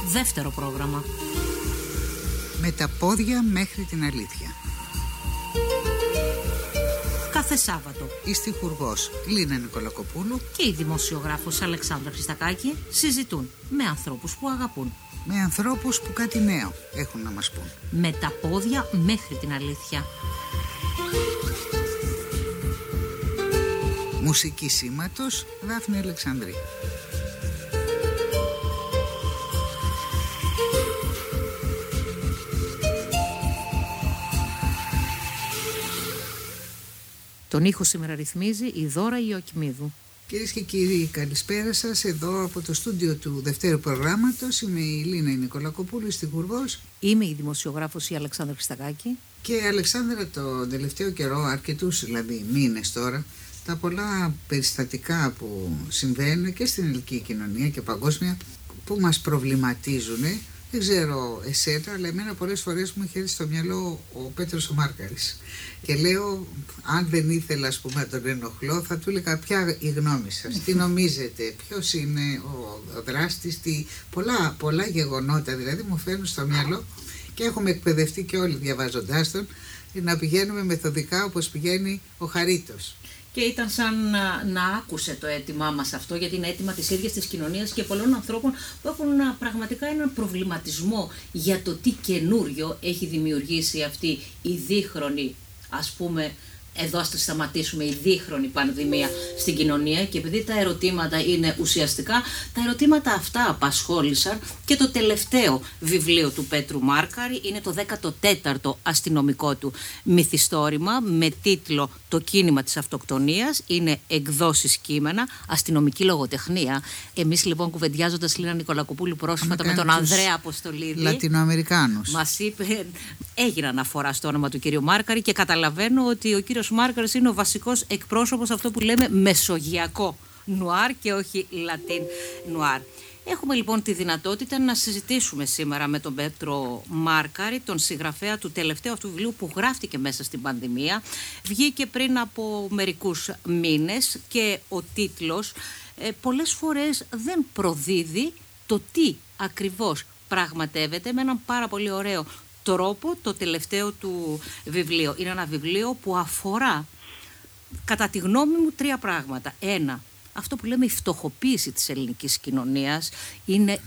δεύτερο πρόγραμμα. Με τα πόδια μέχρι την αλήθεια. Κάθε Σάββατο Η στιχουργός Λίνα Νικολακοπούλου και η δημοσιογράφος Αλεξάνδρα Χριστακάκη συζητούν με ανθρώπους που αγαπούν. Με ανθρώπους που κάτι νέο έχουν να μας πούν. Με τα πόδια μέχρι την αλήθεια. Μουσική σήματος Δάφνη Αλεξανδρή. Τον ήχο σήμερα ρυθμίζει η Δώρα Ιωακημίδου. Κυρίες και κύριοι, καλησπέρα σας. Εδώ από το στούντιο του δευτέρου προγράμματος είμαι η Λίνα Νικολακοπούλου, στιχουργός. Είμαι η δημοσιογράφος η Αλεξάνδρα Χριστακάκη. Και Αλεξάνδρα, το τελευταίο καιρό, αρκετούς δηλαδή μήνες τώρα, τα πολλά περιστατικά που συμβαίνουν και στην ελληνική κοινωνία και παγκόσμια που μας προβληματίζουν. Δεν ξέρω εσένα, αλλά εμένα πολλές φορές μου είχε έρθει στο μυαλό ο Πέτρος ο Μάρκαρης. Και λέω, αν δεν ήθελα ας πούμε να τον ενοχλώ, θα του έλεγα ποια η γνώμη σας, τι νομίζετε, ποιος είναι ο δράστης, πολλά γεγονότα δηλαδή μου φέρνουν στο μυαλό και έχουμε εκπαιδευτεί και όλοι διαβάζοντάς τον να πηγαίνουμε μεθοδικά όπως πηγαίνει ο Χαρίτος. Και ήταν σαν να άκουσε το αίτημά μας αυτό, γιατί είναι αίτημα της ίδιας της κοινωνίας και πολλών ανθρώπων που έχουν πραγματικά έναν προβληματισμό για το τι καινούριο έχει δημιουργήσει αυτή η δίχρονη, ας πούμε, εδώ ας σταματήσουμε, η δίχρονη πανδημία στην κοινωνία. Και επειδή τα ερωτήματα είναι ουσιαστικά, τα ερωτήματα αυτά απασχόλησαν και το τελευταίο βιβλίο του Πέτρου Μάρκαρη. Είναι το 14ο αστυνομικό του μυθιστόρημα με τίτλο «Το κίνημα της αυτοκτονίας». Είναι εκδόσεις κείμενα, αστυνομική λογοτεχνία. Εμείς λοιπόν, κουβεντιάζοντας Λίνα Νικολακοπούλου πρόσφατα με τον Ανδρέα Αποστολίδη, Λατινοαμερικάνους, μας είπε, έγινε αναφορά στο όνομα του κύριου Μάρκαρη και καταλαβαίνω ότι ο κύριος Μάρκαρης είναι ο βασικός εκπρόσωπος αυτό που λέμε μεσογειακό νουάρ και όχι λατίν νουάρ. Έχουμε λοιπόν τη δυνατότητα να συζητήσουμε σήμερα με τον Πέτρο Μάρκαρη, τον συγγραφέα του τελευταίου αυτού βιβλίου που γράφτηκε μέσα στην πανδημία. Βγήκε πριν από μερικούς μήνες και ο τίτλος πολλές φορές δεν προδίδει το τι ακριβώς πραγματεύεται με έναν πάρα πολύ ωραίο τρόπο το τελευταίο του βιβλίο. Είναι ένα βιβλίο που αφορά, κατά τη γνώμη μου, τρία πράγματα. Ένα, αυτό που λέμε η φτωχοποίηση της ελληνικής κοινωνίας είναι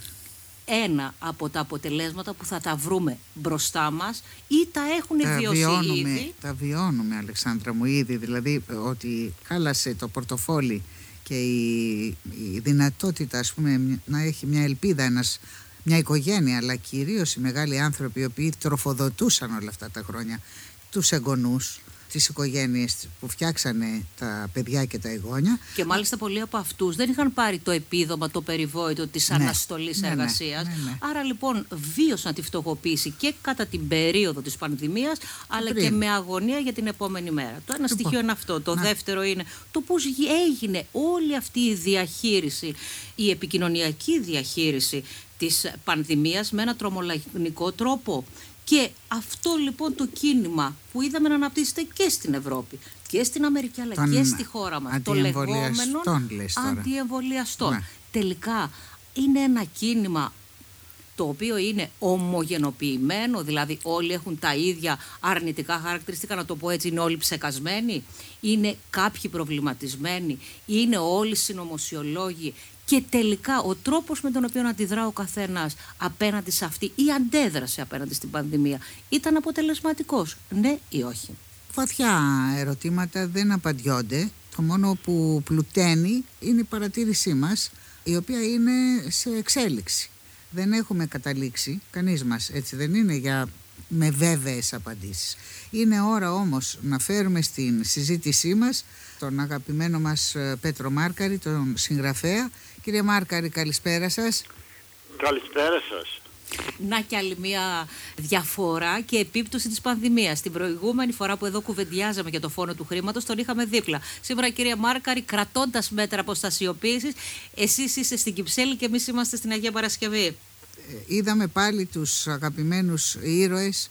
ένα από τα αποτελέσματα που θα τα βρούμε μπροστά μας ή τα έχουν βιώσει ήδη. Τα βιώνουμε, Αλεξάνδρα μου, ήδη, δηλαδή ότι χάλασε το πορτοφόλι και η δυνατότητα, ας πούμε, να έχει μια ελπίδα μια οικογένεια, αλλά κυρίως οι μεγάλοι άνθρωποι οι οποίοι τροφοδοτούσαν όλα αυτά τα χρόνια τους εγγονούς, τις οικογένειες που φτιάξανε τα παιδιά και τα εγγόνια. Και μάλιστα πολλοί από αυτούς δεν είχαν πάρει το επίδομα, το περιβόητο της αναστολής εργασίας. Ναι. Άρα λοιπόν βίωσαν τη φτωχοποίηση και κατά την περίοδο της πανδημίας, αλλά και με αγωνία για την επόμενη μέρα. Το ένα στοιχείο είναι αυτό. Το δεύτερο είναι το πώς έγινε όλη αυτή η διαχείριση, η επικοινωνιακή διαχείριση της πανδημίας με ένα τρομολαγνικό τρόπο. Και αυτό λοιπόν το κίνημα που είδαμε να αναπτύσσεται και στην Ευρώπη και στην Αμερική αλλά και στη χώρα μας, το λεγόμενο αντιεμβολιαστών. Ναι. Τελικά είναι ένα κίνημα το οποίο είναι ομογενοποιημένο, δηλαδή όλοι έχουν τα ίδια αρνητικά χαρακτηριστικά, να το πω έτσι, είναι όλοι ψεκασμένοι, είναι κάποιοι προβληματισμένοι, είναι όλοι συνωμοσιολόγοι. Και τελικά ο τρόπος με τον οποίο αντιδρά ο καθένας απέναντι σε αυτή ή αντέδρασε απέναντι στην πανδημία ήταν αποτελεσματικός, ναι ή όχι? Βαθιά ερωτήματα δεν απαντιόνται. Το μόνο που πλουταίνει είναι η παρατήρησή μας, η οποία είναι σε εξέλιξη. Δεν έχουμε καταλήξει, κανείς μας, έτσι δεν είναι, με βέβαιες απαντήσεις. Είναι ώρα όμως να φέρουμε στην συζήτησή μας τον αγαπημένο μας Πέτρο Μάρκαρη, τον συγγραφέα. Κύριε Μάρκαρη, καλησπέρα σας. Καλησπέρα σας. Να και άλλη μια διαφορά και επίπτωση της πανδημίας. Την προηγούμενη φορά που εδώ κουβεντιάζαμε για το φόνο του χρήματος, τον είχαμε δίπλα. Σήμερα, κύριε Μάρκαρη, κρατώντας μέτρα αποστασιοποίησης, εσείς είστε στην Κυψέλη και εμείς είμαστε στην Αγία Παρασκευή. Είδαμε πάλι τους αγαπημένους ήρωες,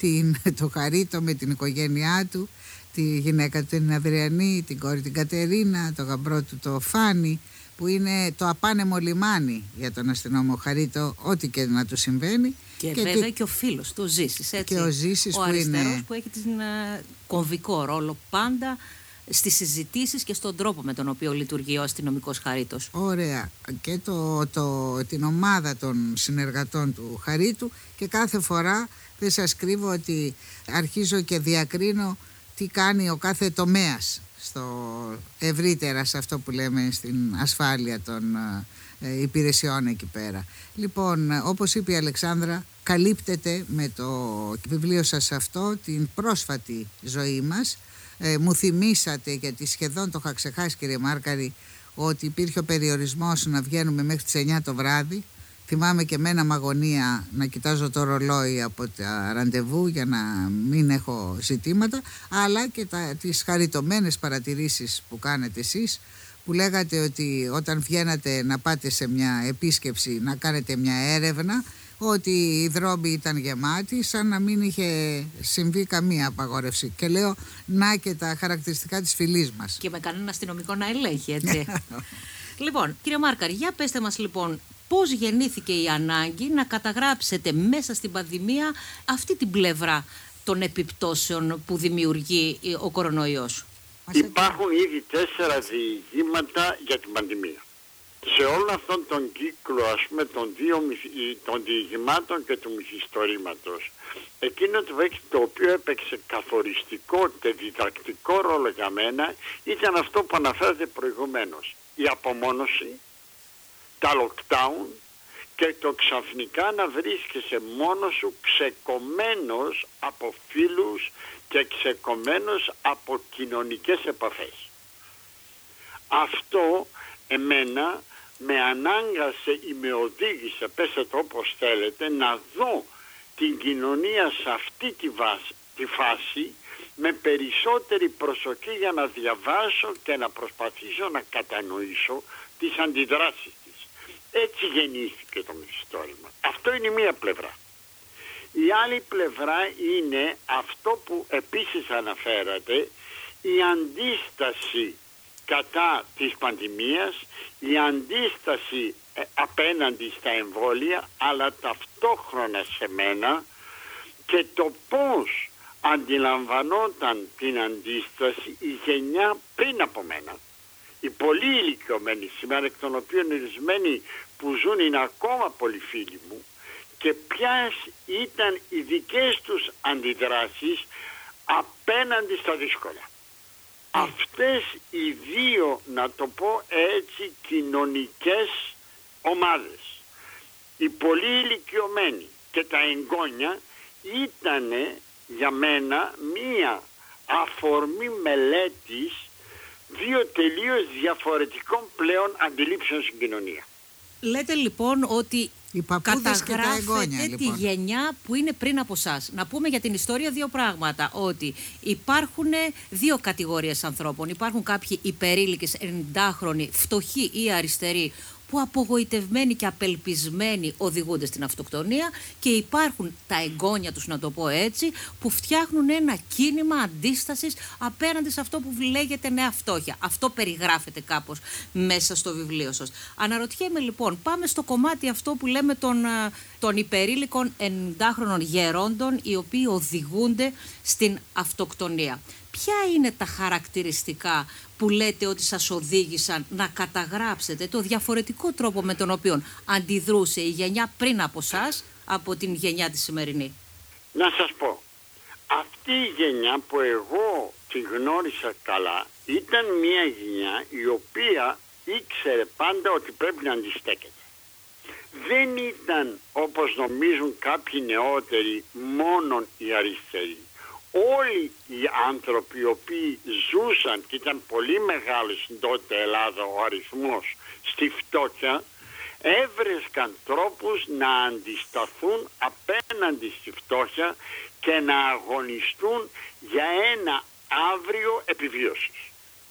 το Χαρίτο με την οικογένειά του, τη γυναίκα του την Αδριανή, την κόρη την Κατερίνα, το γαμπρό του το Φάνη, που είναι το απάνεμο λιμάνι για τον αστυνόμο Χαρίτο, ό,τι και να του συμβαίνει. Και βέβαια και ο φίλος του, ο Ζήσης, έτσι. Και ο Ζήσης ο που αριστερός είναι... που έχει την κομβικό ρόλο πάντα στις συζητήσεις και στον τρόπο με τον οποίο λειτουργεί ο αστυνομικός Χαρίτος. Ωραία. Και την ομάδα των συνεργατών του Χαρίτου, και κάθε φορά δεν σας κρύβω ότι αρχίζω και διακρίνω τι κάνει ο κάθε τομέας ευρύτερα σε αυτό που λέμε στην ασφάλεια των υπηρεσιών εκεί πέρα. Λοιπόν, όπως είπε η Αλεξάνδρα, καλύπτεται με το βιβλίο σας αυτό την πρόσφατη ζωή μας. Μου θυμήσατε, γιατί σχεδόν το είχα ξεχάσει, κύριε Μάρκαρη, ότι υπήρχε ο περιορισμός να βγαίνουμε μέχρι τις 9 το βράδυ. Θυμάμαι και εμένα με αγωνία να κοιτάζω το ρολόι από τα ραντεβού για να μην έχω ζητήματα, αλλά και τις χαριτωμένες παρατηρήσεις που κάνετε εσείς, που λέγατε ότι όταν βγαίνατε να πάτε σε μια επίσκεψη να κάνετε μια έρευνα, ότι οι δρόμοι ήταν γεμάτοι σαν να μην είχε συμβεί καμία απαγόρευση. Και λέω, να και τα χαρακτηριστικά της φυλής μας. Και με κανένα αστυνομικό να ελέγχει, έτσι. Λοιπόν, κύριε Μάρκαρη, για πέστε μας λοιπόν, πώς γεννήθηκε η ανάγκη να καταγράψετε μέσα στην πανδημία αυτή την πλευρά των επιπτώσεων που δημιουργεί ο κορονοϊός? Υπάρχουν ήδη 4 διηγήματα για την πανδημία. Σε όλο αυτόν τον κύκλο, ας πούμε, των διηγημάτων και του μυθιστορήματος, εκείνο το οποίο έπαιξε καθοριστικό και διδακτικό ρόλο για μένα ήταν αυτό που αναφέρατε προηγουμένως. Η απομόνωση, τα lockdown και το ξαφνικά να βρίσκεσαι μόνος σου, ξεκομμένος από φίλους και ξεκομμένος από κοινωνικές επαφές. Αυτό εμένα με ανάγκασε ή με οδήγησε, πέστε το όπως θέλετε, να δω την κοινωνία σε αυτή τη φάση με περισσότερη προσοχή για να διαβάσω και να προσπαθήσω να κατανοήσω τις αντιδράσεις της. Έτσι γεννήθηκε το μυθιστόρημα. Αυτό είναι η μία πλευρά. Η άλλη πλευρά είναι αυτό που επίσης αναφέρατε, η αντίσταση κατά της πανδημίας, η αντίσταση απέναντι στα εμβόλια, αλλά ταυτόχρονα σε μένα, και το πώς αντιλαμβανόταν την αντίσταση η γενιά πριν από μένα. Οι πολύ ηλικιωμένοι σήμερα, εκ των οποίων ορισμένοι που ζουν είναι ακόμα πολύ φίλοι μου, και ποιες ήταν οι δικές τους αντιδράσεις απέναντι στα δύσκολα. Αυτές οι δύο, να το πω έτσι, κοινωνικές ομάδες, οι πολύ ηλικιωμένοι και τα εγγόνια, ήταν για μένα μία αφορμή μελέτης δύο τελείως διαφορετικών πλέον αντιλήψεων στην κοινωνία. Λέτε λοιπόν ότι καταγράφετε τη γενιά που είναι πριν από εσάς. Να πούμε για την ιστορία δύο πράγματα. Ότι υπάρχουν δύο κατηγορίες ανθρώπων. Υπάρχουν κάποιοι υπερήλικες 90χρονοι, φτωχοί ή αριστεροί, που απογοητευμένοι και απελπισμένοι οδηγούνται στην αυτοκτονία, και υπάρχουν τα εγγόνια τους, να το πω έτσι, που φτιάχνουν ένα κίνημα αντίστασης απέναντι σε αυτό που λέγεται νέα φτώχεια. Αυτό περιγράφεται κάπως μέσα στο βιβλίο σας. Αναρωτιέμαι λοιπόν, πάμε στο κομμάτι αυτό που λέμε των υπερήλικων 90χρονων γερόντων, οι οποίοι οδηγούνται στην αυτοκτονία. Ποια είναι τα χαρακτηριστικά που λέτε ότι σας οδήγησαν να καταγράψετε το διαφορετικό τρόπο με τον οποίο αντιδρούσε η γενιά πριν από σας, από την γενιά τη σημερινή? Να σας πω, αυτή η γενιά που εγώ τη γνώρισα καλά ήταν μια γενιά η οποία ήξερε πάντα ότι πρέπει να αντιστέκεται. Δεν ήταν, όπως νομίζουν κάποιοι νεότεροι, μόνον οι αριστεροί. Όλοι οι άνθρωποι οι οποίοι ζούσαν, και ήταν πολύ μεγάλος στην τότε Ελλάδα ο αριθμός, στη φτώχεια, έβρεσκαν τρόπους να αντισταθούν απέναντι στη φτώχεια και να αγωνιστούν για ένα αύριο επιβίωσης.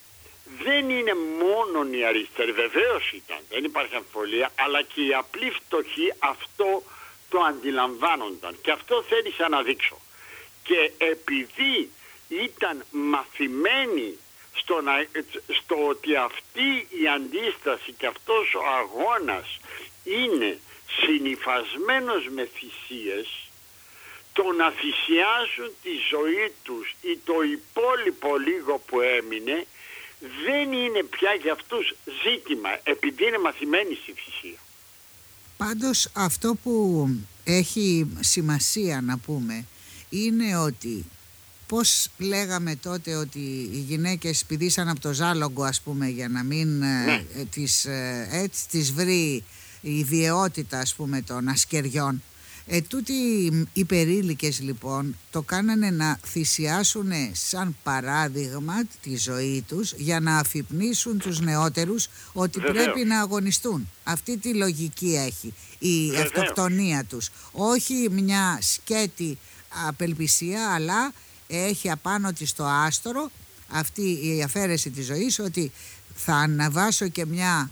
Δεν είναι μόνο οι αριστεροί, βεβαίως ήταν, δεν υπάρχει αμφιβολία, αλλά και οι απλοί φτωχοί αυτό το αντιλαμβάνονταν, και αυτό θέλησα να δείξω. Και επειδή ήταν μαθημένοι στο ότι αυτή η αντίσταση και αυτός ο αγώνας είναι συνυφασμένος με θυσίες, το να θυσιάσουν τη ζωή τους ή το υπόλοιπο λίγο που έμεινε δεν είναι πια για αυτούς ζήτημα, επειδή είναι μαθημένοι στη θυσία. Πάντως αυτό που έχει σημασία να πούμε είναι ότι, πώς λέγαμε τότε ότι οι γυναίκες πηδήσαν από το ζάλογκο, ας πούμε, για να μην τις βρει η βιαιότητα, ας πούμε, των ασκεριών. Τούτοι οι περίλικες λοιπόν το κάνανε να θυσιάσουν σαν παράδειγμα τη ζωή τους για να αφυπνίσουν τους νεότερους ότι πρέπει να αγωνιστούν. Αυτή τη λογική έχει η αυτοκτονία τους. Όχι μια σκέτη απελπισία, αλλά έχει απάνω της το άστρο αυτή η αφαίρεση της ζωής, ότι θα αναβάσω και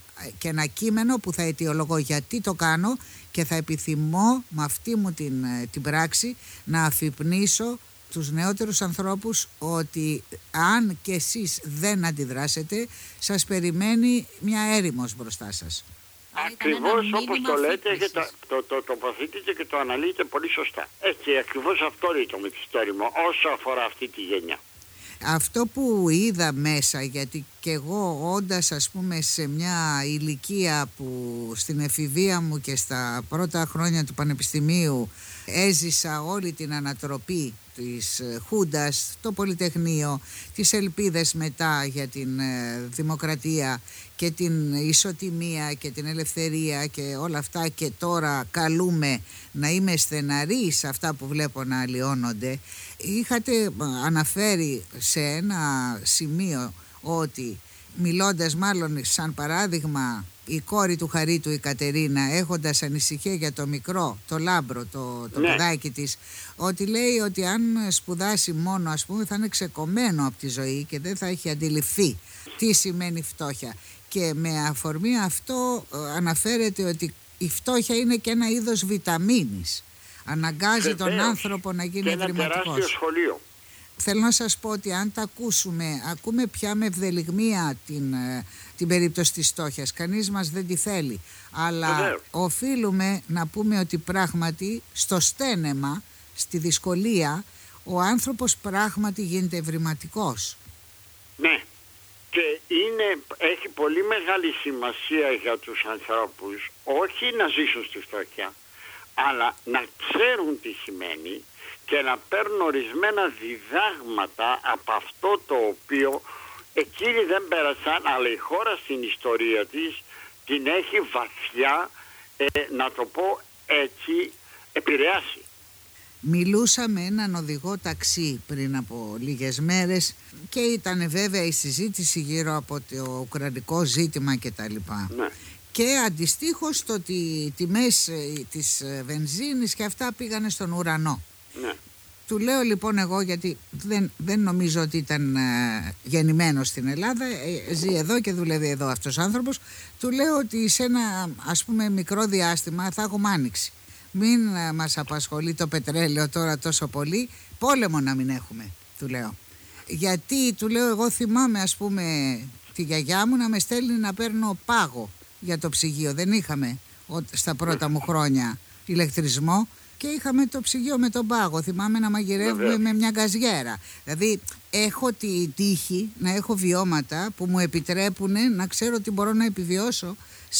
ένα κείμενο που θα αιτιολογώ γιατί το κάνω και θα επιθυμώ με αυτή μου την πράξη να αφυπνίσω τους νεότερους ανθρώπους ότι αν και εσείς δεν αντιδράσετε, σας περιμένει μια έρημος μπροστά σας. Ακριβώς όπως το λέτε και το τοποθετείτε και το αναλύετε πολύ σωστά. Και ακριβώς αυτό λέει το μυθιστόρημα όσο αφορά αυτή τη γενιά. Αυτό που είδα μέσα, γιατί και εγώ όντας, ας πούμε, σε μια ηλικία που στην εφηβεία μου και στα πρώτα χρόνια του πανεπιστημίου έζησα όλη την ανατροπή της Χούντας, το Πολυτεχνείο, τις ελπίδες μετά για την δημοκρατία και την ισοτιμία και την ελευθερία και όλα αυτά, και τώρα καλούμε να είμαι στεναροί σε αυτά που βλέπω να αλλοιώνονται. Είχατε αναφέρει σε ένα σημείο ότι, μιλώντας μάλλον σαν παράδειγμα, η κόρη του Χαρίτου, η Κατερίνα, έχοντας ανησυχία για το μικρό, το Λάμπρο, το παιδάκι της, ότι λέει ότι αν σπουδάσει μόνο, ας πούμε, θα είναι ξεκομμένο από τη ζωή και δεν θα έχει αντιληφθεί τι σημαίνει φτώχεια. Και με αφορμή αυτό αναφέρεται ότι η φτώχεια είναι και ένα είδος βιταμίνης. Αναγκάζει τον άνθρωπο να γίνει ευρηματικός. Και ένα τεράστιο σχολείο. Θέλω να σας πω ότι αν τα ακούμε πια με ευδελιγμία την περίπτωση της φτώχειας. Κανείς μας δεν τη θέλει. Αλλά οφείλουμε να πούμε ότι πράγματι στο στένεμα, στη δυσκολία, ο άνθρωπος πράγματι γίνεται ευρηματικός. Ναι. Και έχει πολύ μεγάλη σημασία για τους ανθρώπους όχι να ζήσουν στη φτώχεια, αλλά να ξέρουν τι σημαίνει και να παίρνουν ορισμένα διδάγματα από αυτό το οποίο εκείνοι δεν πέρασαν, αλλά η χώρα στην ιστορία της την έχει βαθιά, να το πω έτσι, επηρεάσει. Μιλούσα με έναν οδηγό ταξί πριν από λίγες μέρες και ήταν βέβαια η συζήτηση γύρω από το ουκρανικό ζήτημα κτλ. Ναι. Και αντιστοίχως το ότι οι τιμές της βενζίνης και αυτά πήγανε στον ουρανό. Ναι. Του λέω λοιπόν εγώ, γιατί δεν νομίζω ότι ήταν γεννημένος στην Ελλάδα, ζει εδώ και δουλεύει εδώ αυτός ο άνθρωπος, του λέω ότι σε ένα, ας πούμε, μικρό διάστημα θα έχουμε άνοιξη. Μην μας απασχολεί το πετρέλαιο τώρα τόσο πολύ, πόλεμο να μην έχουμε, του λέω. Γιατί, του λέω, εγώ θυμάμαι, ας πούμε, τη γιαγιά μου να με στέλνει να παίρνω πάγο για το ψυγείο. Δεν είχαμε στα πρώτα μου χρόνια ηλεκτρισμό και είχαμε το ψυγείο με τον πάγο. Θυμάμαι να μαγειρεύουμε με μια γκαζιέρα. Δηλαδή έχω τη τύχη να έχω βιώματα που μου επιτρέπουν να ξέρω ότι μπορώ να επιβιώσω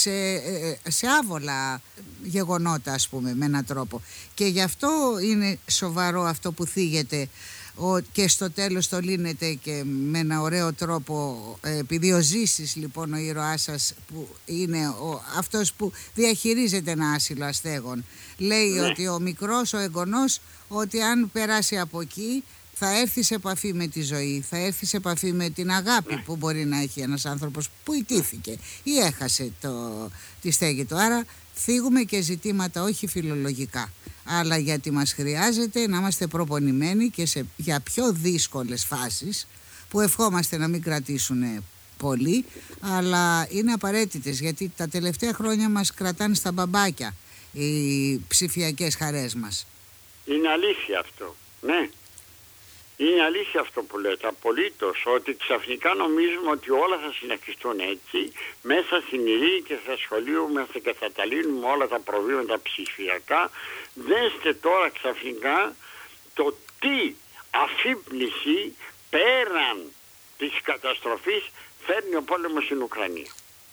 σε άβολα γεγονότα, ας πούμε, με έναν τρόπο. Και γι' αυτό είναι σοβαρό αυτό που θίγεται, και στο τέλος το λύνεται και με ένα ωραίο τρόπο, επειδή ο Ζήσης λοιπόν, ο ήρωάς σας, που είναι αυτός που διαχειρίζεται ένα άσυλο αστέγων, λέει ότι ο μικρός, ο εγγονός, ότι αν περάσει από εκεί θα έρθει σε επαφή με τη ζωή, θα έρθει σε επαφή με την αγάπη που μπορεί να έχει ένας άνθρωπος που ητήθηκε ή έχασε τη στέγη του. Άρα θίγουμε και ζητήματα όχι φιλολογικά, αλλά γιατί μας χρειάζεται να είμαστε προπονημένοι και για πιο δύσκολες φάσεις που ευχόμαστε να μην κρατήσουν πολύ, αλλά είναι απαραίτητες, γιατί τα τελευταία χρόνια μας κρατάνε στα μπαμπάκια οι ψηφιακές χαρές μας. Είναι αλήθεια αυτό, ναι. Είναι αλήθεια αυτό που λέτε, απολύτως, ότι ξαφνικά νομίζουμε ότι όλα θα συνεχιστούν έτσι, μέσα στην ειρήνη και στα ασχολούμαστε και θα τα λύνουμε όλα τα προβλήματα ψηφιακά. Δέστε τώρα ξαφνικά το τι αφύπνιση πέραν της καταστροφής φέρνει ο πόλεμος στην Ουκρανία.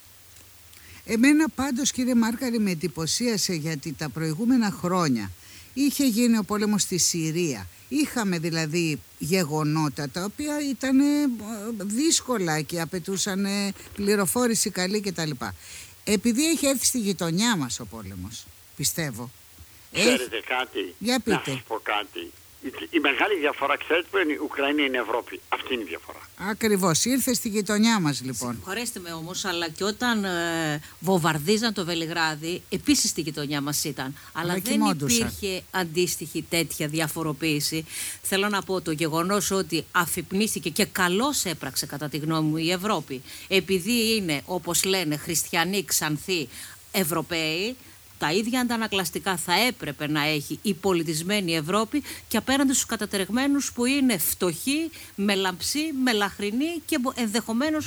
Εμένα πάντως, κύριε Μάρκαρη, με εντυπωσίασε, γιατί τα προηγούμενα χρόνια είχε γίνει ο πόλεμος στη Συρία. Είχαμε δηλαδή γεγονότα τα οποία ήταν δύσκολα και απαιτούσαν πληροφόρηση καλή κτλ. Επειδή έχει έρθει στη γειτονιά μας ο πόλεμος, πιστεύω. Ξέρετε κάτι, Για πείτε. να σας πω κάτι. Η μεγάλη διαφορά, ξέρετε που είναι, η Ουκρανία είναι η Ευρώπη. Αυτή είναι η διαφορά. Ακριβώς, ήρθε στη γειτονιά μας λοιπόν. Συγχωρέστε με όμως, αλλά και όταν βομβαρδίζαν το Βελιγράδι, επίσης στη γειτονιά μας ήταν. Αλλά δεν υπήρχε αντίστοιχη τέτοια διαφοροποίηση. Θέλω να πω, το γεγονός ότι αφυπνίστηκε και καλώς έπραξε κατά τη γνώμη μου η Ευρώπη, επειδή είναι, όπως λένε, χριστιανοί, ξανθοί, Ευρωπαίοι, τα ίδια αντανακλαστικά θα έπρεπε να έχει η πολιτισμένη Ευρώπη και απέναντι στους κατατρεγμένους που είναι φτωχοί, μελαμψοί, μελαχρινοί και ενδεχομένως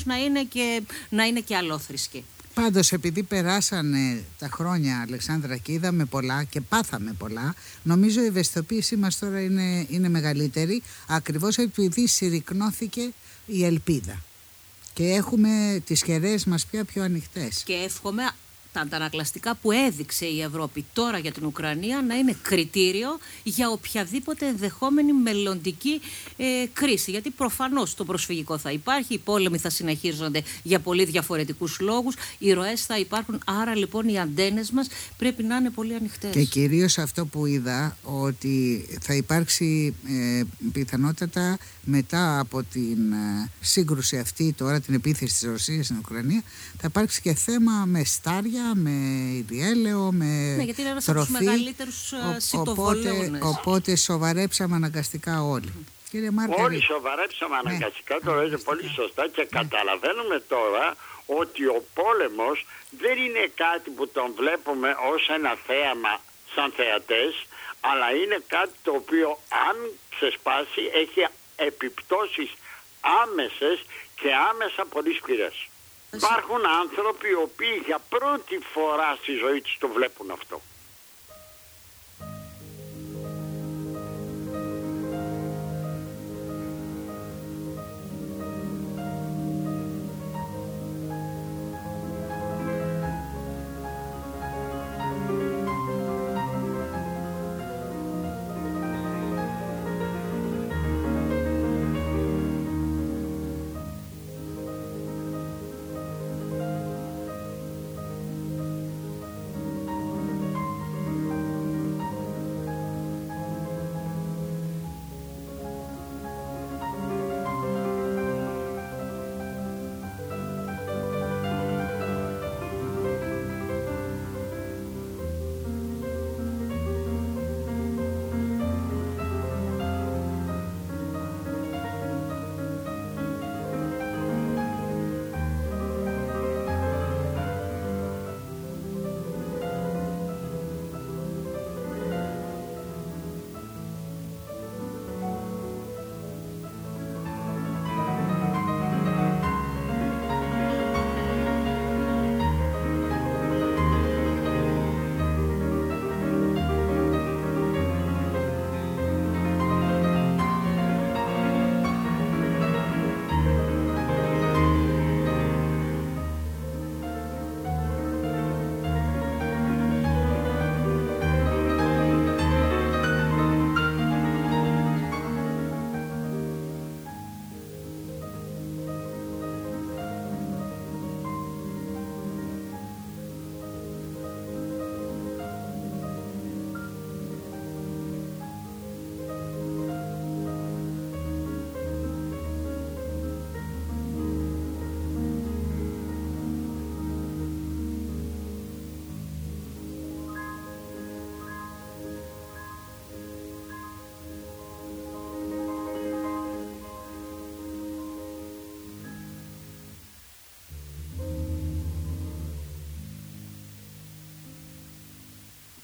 να είναι και αλλόθρησκοι. Πάντως, επειδή περάσανε τα χρόνια, Αλεξάνδρα, και είδαμε πολλά και πάθαμε πολλά, νομίζω η ευαισθητοποίησή μας τώρα είναι μεγαλύτερη, ακριβώς επειδή συρρικνώθηκε η ελπίδα και έχουμε τις χερές μας πια πιο ανοιχτές. Και εύχομαι τα αντανακλαστικά που έδειξε η Ευρώπη τώρα για την Ουκρανία να είναι κριτήριο για οποιαδήποτε ενδεχόμενη μελλοντική κρίση. Γιατί προφανώς το προσφυγικό θα υπάρχει, οι πόλεμοι θα συνεχίζονται για πολύ διαφορετικούς λόγους, οι ροές θα υπάρχουν, άρα λοιπόν οι αντένες μας πρέπει να είναι πολύ ανοιχτές. Και κυρίως αυτό που είδα, ότι θα υπάρξει πιθανότατα μετά από την σύγκρουση αυτή τώρα, την επίθεση της Ρωσίας στην Ουκρανία, θα υπάρξει και θέμα με στάρια, με ιδιέλαιο, με γιατί είναι ένας τροφή. από τους μεγαλύτερους σιτοβολώνες. Οπότε σοβαρέψαμε αναγκαστικά όλοι. Κύριε Μάρκαρη. Όλοι σοβαρέψαμε αναγκαστικά, το λέτε πολύ σωστά, και καταλαβαίνουμε τώρα ότι ο πόλεμος δεν είναι κάτι που τον βλέπουμε ως ένα θέαμα σαν θεατές, αλλά είναι κάτι το οποίο αν ξεσπάσει έχει επιπτώσεις άμεσες και άμεσα πολύ σκληρές. Υπάρχουν άνθρωποι οι οποίοι για πρώτη φορά στη ζωή τους το βλέπουν αυτό.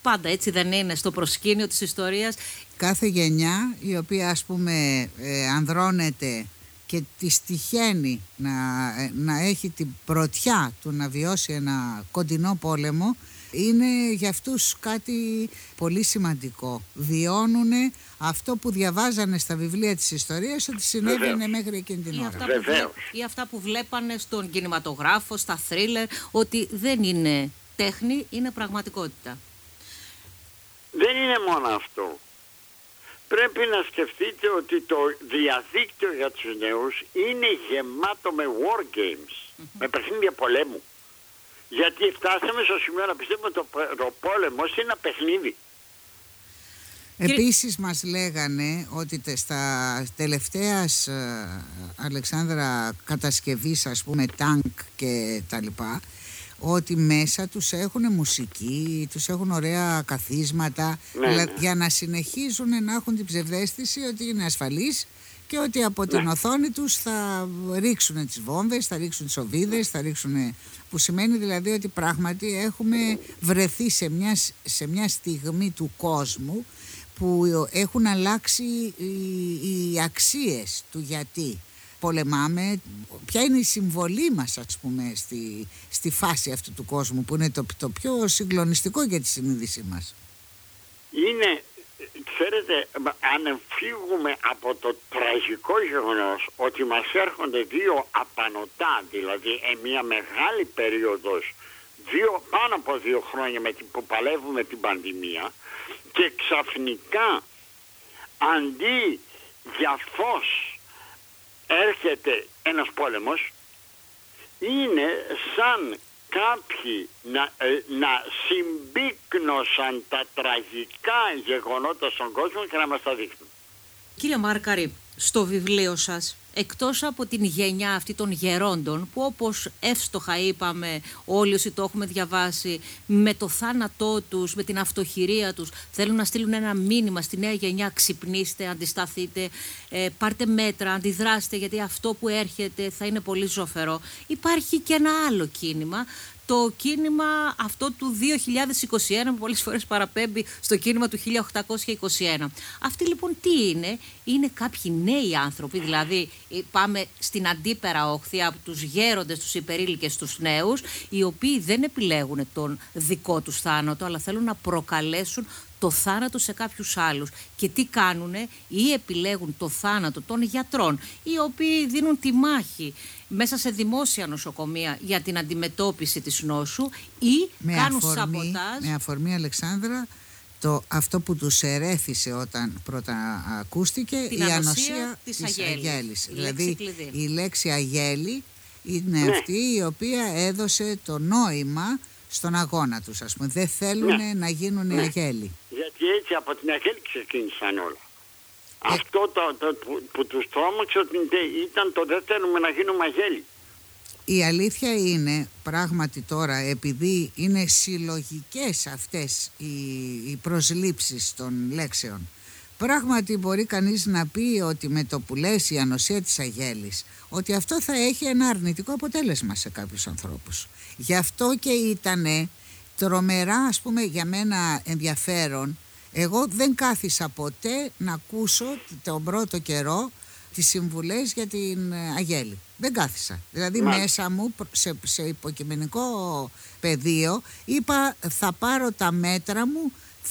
πάντα έτσι δεν είναι στο προσκήνιο της ιστορίας. Κάθε γενιά η οποία ας πούμε ανδρώνεται και της τυχαίνει να έχει την πρωτιά του να βιώσει ένα κοντινό πόλεμο, είναι για αυτούς κάτι πολύ σημαντικό. Βιώνουν αυτό που διαβάζανε στα βιβλία της ιστορίας ότι συνέβαινε μέχρι εκείνη την ώρα. Ή αυτά που βλέπανε στον κινηματογράφο, στα θρίλερ, ότι δεν είναι τέχνη, είναι πραγματικότητα. Δεν είναι μόνο αυτό. Πρέπει να σκεφτείτε ότι το διαδίκτυο για τους νέους είναι γεμάτο με war games, με παιχνίδια πολέμου. Γιατί φτάσαμε στο σημείο να πιστεύουμε ότι ο πόλεμος είναι ένα παιχνίδι. Επίσης μας λέγανε ότι στα τελευταίας Αλεξάνδρα κατασκευής, ας πούμε, τάγκ και τα λοιπά, ότι μέσα τους έχουν μουσική, τους έχουν ωραία καθίσματα, για να συνεχίζουν να έχουν την ψευδαίσθηση ότι είναι ασφαλείς και ότι από την οθόνη τους θα ρίξουν τις βόμβες, θα ρίξουν τις οβίδες, που σημαίνει δηλαδή ότι πράγματι έχουμε βρεθεί σε μια στιγμή του κόσμου που έχουν αλλάξει οι αξίες του γιατί πολεμάμε, ποια είναι η συμβολή μας, ας πούμε, στη φάση αυτού του κόσμου που είναι το πιο συγκλονιστικό για τη συνείδησή μας. Είναι, ξέρετε, αν φύγουμε από το τραγικό γεγονός ότι μας έρχονται δύο απανωτά, δηλαδή μια μεγάλη περίοδος, πάνω από 2 χρόνια που παλεύουμε την πανδημία, και ξαφνικά αντί για φως έρχεται ένας πόλεμος, είναι σαν κάποιοι να συμπίκνωσαν τα τραγικά γεγονότα στον κόσμο και να μας τα δείχνουν. Κύριε Μάρκαρη, στο βιβλίο σας, εκτός από την γενιά αυτή των γερόντων που, όπως εύστοχα είπαμε όλοι όσοι το έχουμε διαβάσει, με το θάνατό τους, με την αυτοχειρία τους θέλουν να στείλουν ένα μήνυμα στη νέα γενιά: ξυπνήστε, αντισταθείτε, πάρτε μέτρα, αντιδράστε, γιατί αυτό που έρχεται θα είναι πολύ ζωφερό. Υπάρχει και ένα άλλο κίνημα, το κίνημα αυτό του 2021 που πολλές φορές παραπέμπει στο κίνημα του 1821. Αυτοί λοιπόν τι είναι? Είναι κάποιοι νέοι άνθρωποι, δηλαδή πάμε στην αντίπερα όχθη από τους γέροντες, τους υπερήλικες, τους νέους, οι οποίοι δεν επιλέγουν τον δικό τους θάνατο, αλλά θέλουν να προκαλέσουν το θάνατο σε κάποιους άλλους. Και τι κάνουνε? Ή επιλέγουν το θάνατο των γιατρών, οι οποίοι δίνουν τη μάχη μέσα σε δημόσια νοσοκομεία για την αντιμετώπιση της νόσου, ή κάνουν σαμποτάζ. Με αφορμή, Αλεξάνδρα, αυτό που τους ερέθησε όταν πρώτα ακούστηκε, η ανοσία της αγέλης. Δηλαδή η λέξη αγέλη είναι αυτή η οποία έδωσε το νόημα στον αγώνα τους, ας πούμε. Δεν θέλουν να γίνουν αγέλοι. Γιατί έτσι από την αγέλη ξεκίνησαν όλα. Αυτό που τους τρόμαξε ήταν το δεν θέλουμε να γίνουμε αγέλοι. Η αλήθεια είναι πράγματι τώρα, επειδή είναι συλλογικές αυτές οι προσλήψεις των λέξεων, πράγματι μπορεί κανείς να πει ότι με το που λες η ανοσία της αγέλης, ότι αυτό θα έχει ένα αρνητικό αποτέλεσμα σε κάποιους ανθρώπους. Γι' αυτό και ήτανε τρομερά, ας πούμε, για μένα ενδιαφέρον. Εγώ δεν κάθισα ποτέ να ακούσω τον πρώτο καιρό τις συμβουλές για την αγέλη. Δεν κάθισα. Δηλαδή μέσα μου σε υποκειμενικό πεδίο είπα θα πάρω τα μέτρα μου,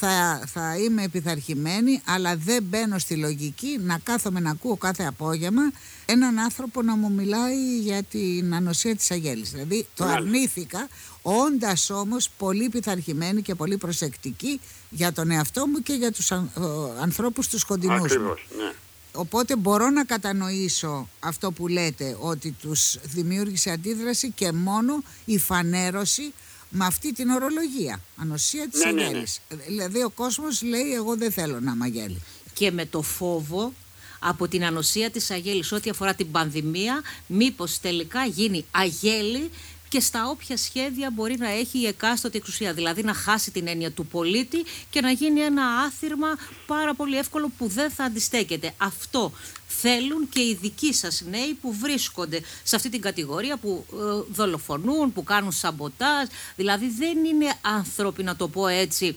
θα είμαι επιθαρχημένη, αλλά δεν μπαίνω στη λογική να κάθομαι να ακούω κάθε απόγευμα έναν άνθρωπο να μου μιλάει για την ανοσία της αγέλης. Δηλαδή το αρνήθηκα, όντας όμως πολύ πειθαρχημένη και πολύ προσεκτική για τον εαυτό μου και για τους ανθρώπους τους κοντινούς μου. Οπότε μπορώ να κατανοήσω αυτό που λέτε, ότι τους δημιούργησε αντίδραση και μόνο η φανέρωση με αυτή την ορολογία, ανοσία της αγέλης. Δηλαδή ο κόσμος λέει εγώ δεν θέλω να είμαι αγέλη. Και με το φόβο από την ανοσία της αγέλης ό,τι αφορά την πανδημία, μήπως τελικά γίνει αγέλη και στα όποια σχέδια μπορεί να έχει η εκάστοτε εξουσία. Δηλαδή να χάσει την έννοια του πολίτη και να γίνει ένα άθυρμα πάρα πολύ εύκολο που δεν θα αντιστέκεται. Αυτό θέλουν και οι δικοί σας νέοι που βρίσκονται σε αυτή την κατηγορία, που δολοφονούν, που κάνουν σαμποτάζ. Δηλαδή δεν είναι άνθρωποι, να το πω έτσι,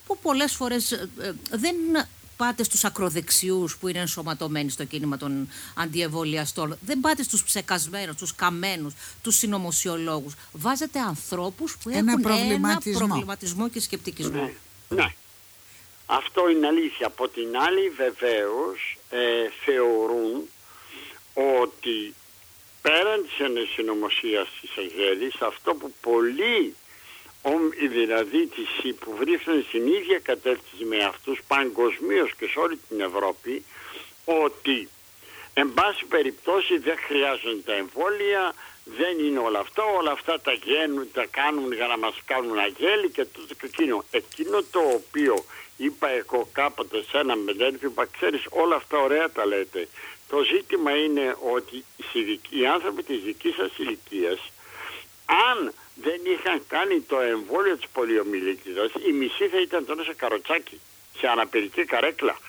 που πολλές φορές δεν πάτε στους ακροδεξιούς που είναι ενσωματωμένοι στο κίνημα των αντιεμβολιαστών, δεν πάτε στους ψεκασμένους, τους καμένους, τους συνωμοσιολόγους. Βάζετε ανθρώπους που έχουν ένα προβληματισμό και σκεπτικισμό. Ναι. Αυτό είναι αλήθεια. Από την άλλη βεβαίως θεωρούν ότι πέραν της συνωμοσίας της Αγέλης, αυτό που πολλοί δηλαδή που βρίσκονται στην ίδια κατεύθυνση με αυτούς παγκοσμίως και σε όλη την Ευρώπη, ότι εν πάση περιπτώσει δεν χρειάζονται τα εμβόλια, δεν είναι όλα αυτά τα κάνουν για να μας κάνουν αγέλη και τούτο και εκείνο. Εκείνο το οποίο είπα εγώ κάποτε σε ένα μελέτη, είπα, ξέρεις, όλα αυτά ωραία τα λέτε. Το ζήτημα είναι ότι οι άνθρωποι της δικής σας ηλικίας, αν δεν είχαν κάνει το εμβόλιο της πολιομιελίτιδας, η μισή θα ήταν τώρα σε καροτσάκι, σε αναπηρική καρέκλα.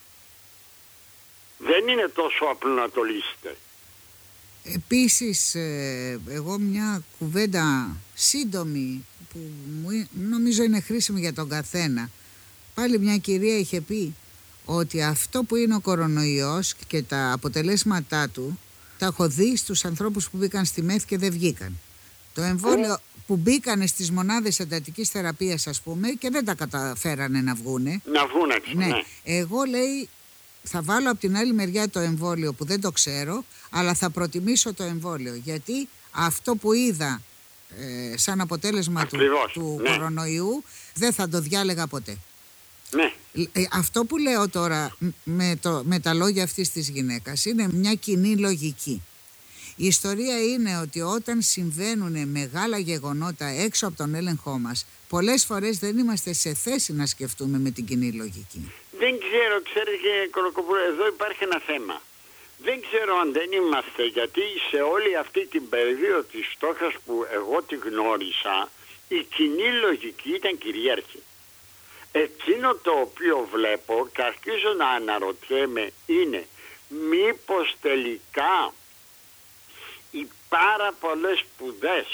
Δεν είναι τόσο απλό να το λύσετε. Επίσης, εγώ μια κουβέντα σύντομη που νομίζω είναι χρήσιμη για τον καθένα. Πάλι μια κυρία είχε πει ότι αυτό που είναι ο κορονοϊός και τα αποτελέσματά του τα έχω δει στους ανθρώπους που μπήκαν στη ΜΕΘ και δεν βγήκαν. Το εμβόλιο που μπήκανε στις μονάδες εντατικής θεραπείας, ας πούμε, και δεν τα καταφέρανε να βγούνε. Ναι. Εγώ, λέει, θα βάλω από την άλλη μεριά το εμβόλιο που δεν το ξέρω, αλλά θα προτιμήσω το εμβόλιο, γιατί αυτό που είδα σαν αποτέλεσμα του κορονοϊού δεν θα το διάλεγα ποτέ. Ναι. Αυτό που λέω τώρα με τα λόγια αυτής της γυναίκας είναι μια κοινή λογική. Η ιστορία είναι ότι όταν συμβαίνουν μεγάλα γεγονότα έξω από τον έλεγχό μας, πολλές φορές δεν είμαστε σε θέση να σκεφτούμε με την κοινή λογική. Δεν ξέρω, ξέρετε κύριε Κολοκοπούλου, εδώ υπάρχει ένα θέμα. Δεν ξέρω αν δεν είμαστε, γιατί σε όλη αυτή την περίοδο της φτώχειας που εγώ τη γνώρισα, η κοινή λογική ήταν κυρίαρχη. Εκείνο το οποίο βλέπω και αρχίζω να αναρωτιέμαι είναι μήπως τελικά οι πάρα πολλές σπουδές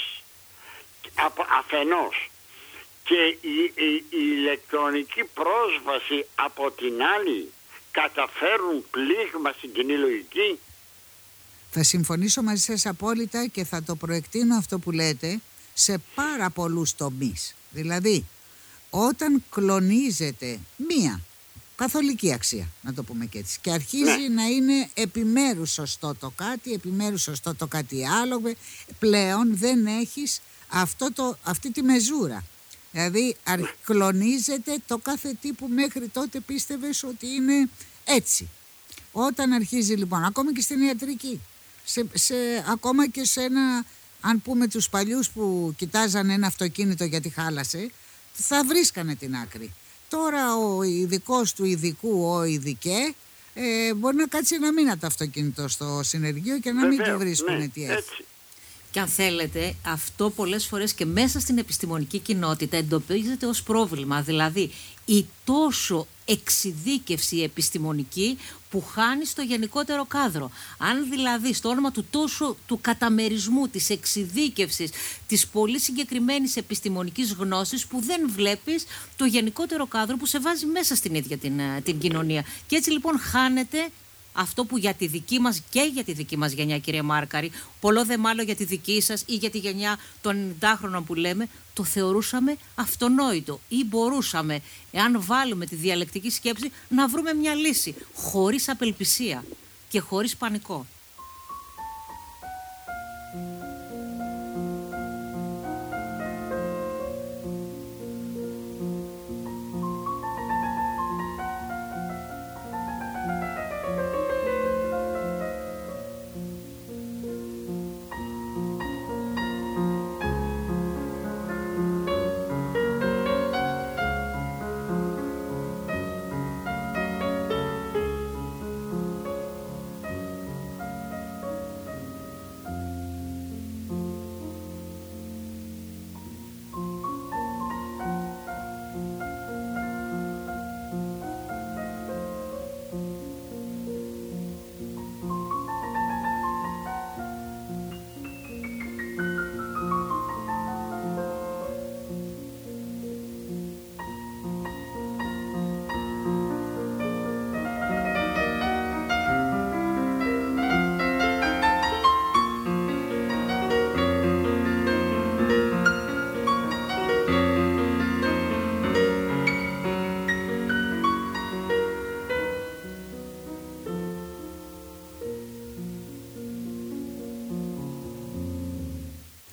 αφενός και η ηλεκτρονική πρόσβαση από την άλλη καταφέρουν πλήγμα στην κοινή λογική. Θα συμφωνήσω μαζί σας απόλυτα και θα το προεκτείνω αυτό που λέτε σε πάρα πολλούς τομείς. Δηλαδή, όταν κλονίζεται μία καθολική αξία, να το πούμε και έτσι, και αρχίζει να είναι επιμέρους σωστό το κάτι, επιμέρους σωστό το κάτι άλλο, πλέον δεν έχεις αυτή τη μεζούρα. Δηλαδή κλονίζεται το κάθε τι που μέχρι τότε πίστευες ότι είναι έτσι. Όταν αρχίζει λοιπόν, ακόμα και στην ιατρική, ακόμα και σε ένα, αν πούμε τους παλιούς που κοιτάζανε ένα αυτοκίνητο γιατί χάλασε, θα βρίσκανε την άκρη. Τώρα ο ειδικός του ειδικού, ο ειδικέ, μπορεί να κάτσει ένα μήνα το αυτοκίνητο στο συνεργείο και να μην του βρίσκουν τι έχει. Και αν θέλετε, αυτό πολλές φορές και μέσα στην επιστημονική κοινότητα εντοπίζεται ως πρόβλημα. Δηλαδή, η τόσο εξειδίκευση επιστημονική που χάνει στο γενικότερο κάδρο. Αν δηλαδή στο όνομα του καταμερισμού, της εξειδίκευσης, της πολύ συγκεκριμένης επιστημονικής γνώσης που δεν βλέπεις το γενικότερο κάδρο που σε βάζει μέσα στην ίδια την κοινωνία. Και έτσι λοιπόν χάνεται αυτό που για τη δική μας και για τη δική μας γενιά, κύριε Μάρκαρη, πολλό δε μάλλον για τη δική σας ή για τη γενιά των 90χρονων που λέμε, το θεωρούσαμε αυτονόητο ή μπορούσαμε, εάν βάλουμε τη διαλεκτική σκέψη, να βρούμε μια λύση χωρίς απελπισία και χωρίς πανικό.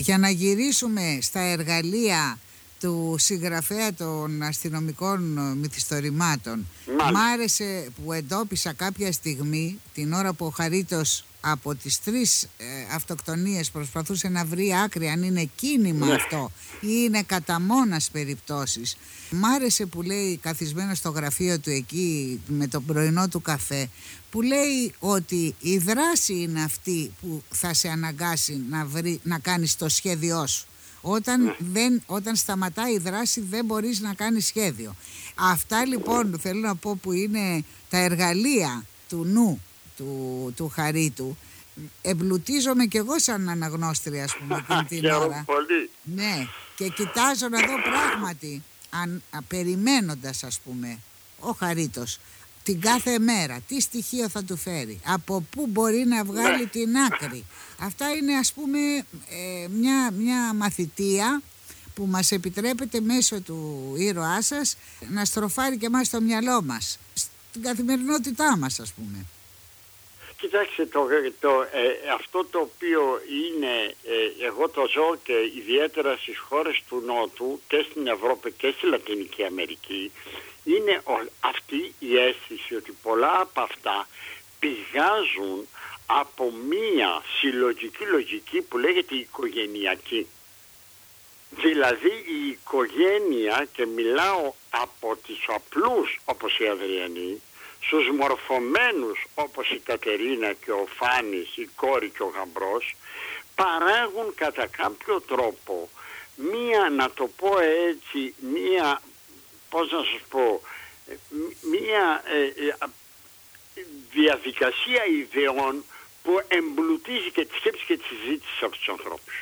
Για να γυρίσουμε στα εργαλεία του συγγραφέα των αστυνομικών μυθιστορημάτων, μ' άρεσε που εντόπισα κάποια στιγμή, την ώρα που ο Χαρίτος από τις 3 αυτοκτονίες προσπαθούσε να βρει άκρη αν είναι κίνημα αυτό ή είναι κατά μόνας περιπτώσεις. Μ' άρεσε που λέει, καθισμένο στο γραφείο του εκεί με τον πρωινό του καφέ, που λέει ότι η δράση είναι αυτή που θα σε αναγκάσει να κάνεις το σχέδιό σου. Όταν σταματάει η δράση δεν μπορείς να κάνεις σχέδιο. Αυτά λοιπόν θέλω να πω που είναι τα εργαλεία του νου του Χαρίτου. Εμπλουτίζομαι κι εγώ σαν αναγνώστρια, ας πούμε, την ώρα. Πολύ. Ναι, και κοιτάζω να δω πράγματι, περιμένοντας, ας πούμε, ο Χαρίτος την κάθε μέρα τι στοιχείο θα του φέρει, από πού μπορεί να βγάλει την άκρη. Αυτά είναι, ας πούμε, μια μαθητεία που μας επιτρέπεται μέσω του ήρωά σας να στροφάρει και εμάς στο μυαλό μας, στην καθημερινότητά μας, ας πούμε. Κοιτάξτε, αυτό το οποίο είναι, εγώ το ζω και ιδιαίτερα στις χώρες του Νότου και στην Ευρώπη και στη Λατινική Αμερική, είναι αυτή η αίσθηση ότι πολλά από αυτά πηγάζουν από μία συλλογική λογική που λέγεται οικογενειακή. Δηλαδή η οικογένεια, και μιλάω από τις απλούς όπως η Αδριανή, στους μορφωμένους όπως η Κατερίνα και ο Φάνης, η κόρη και ο γαμπρός, παράγουν κατά κάποιο τρόπο μία, να το πω έτσι, μία, πώς να σας πω, μία διαδικασία ιδεών που εμπλουτίζει και τη σκέψη και τη συζήτηση από τους ανθρώπους.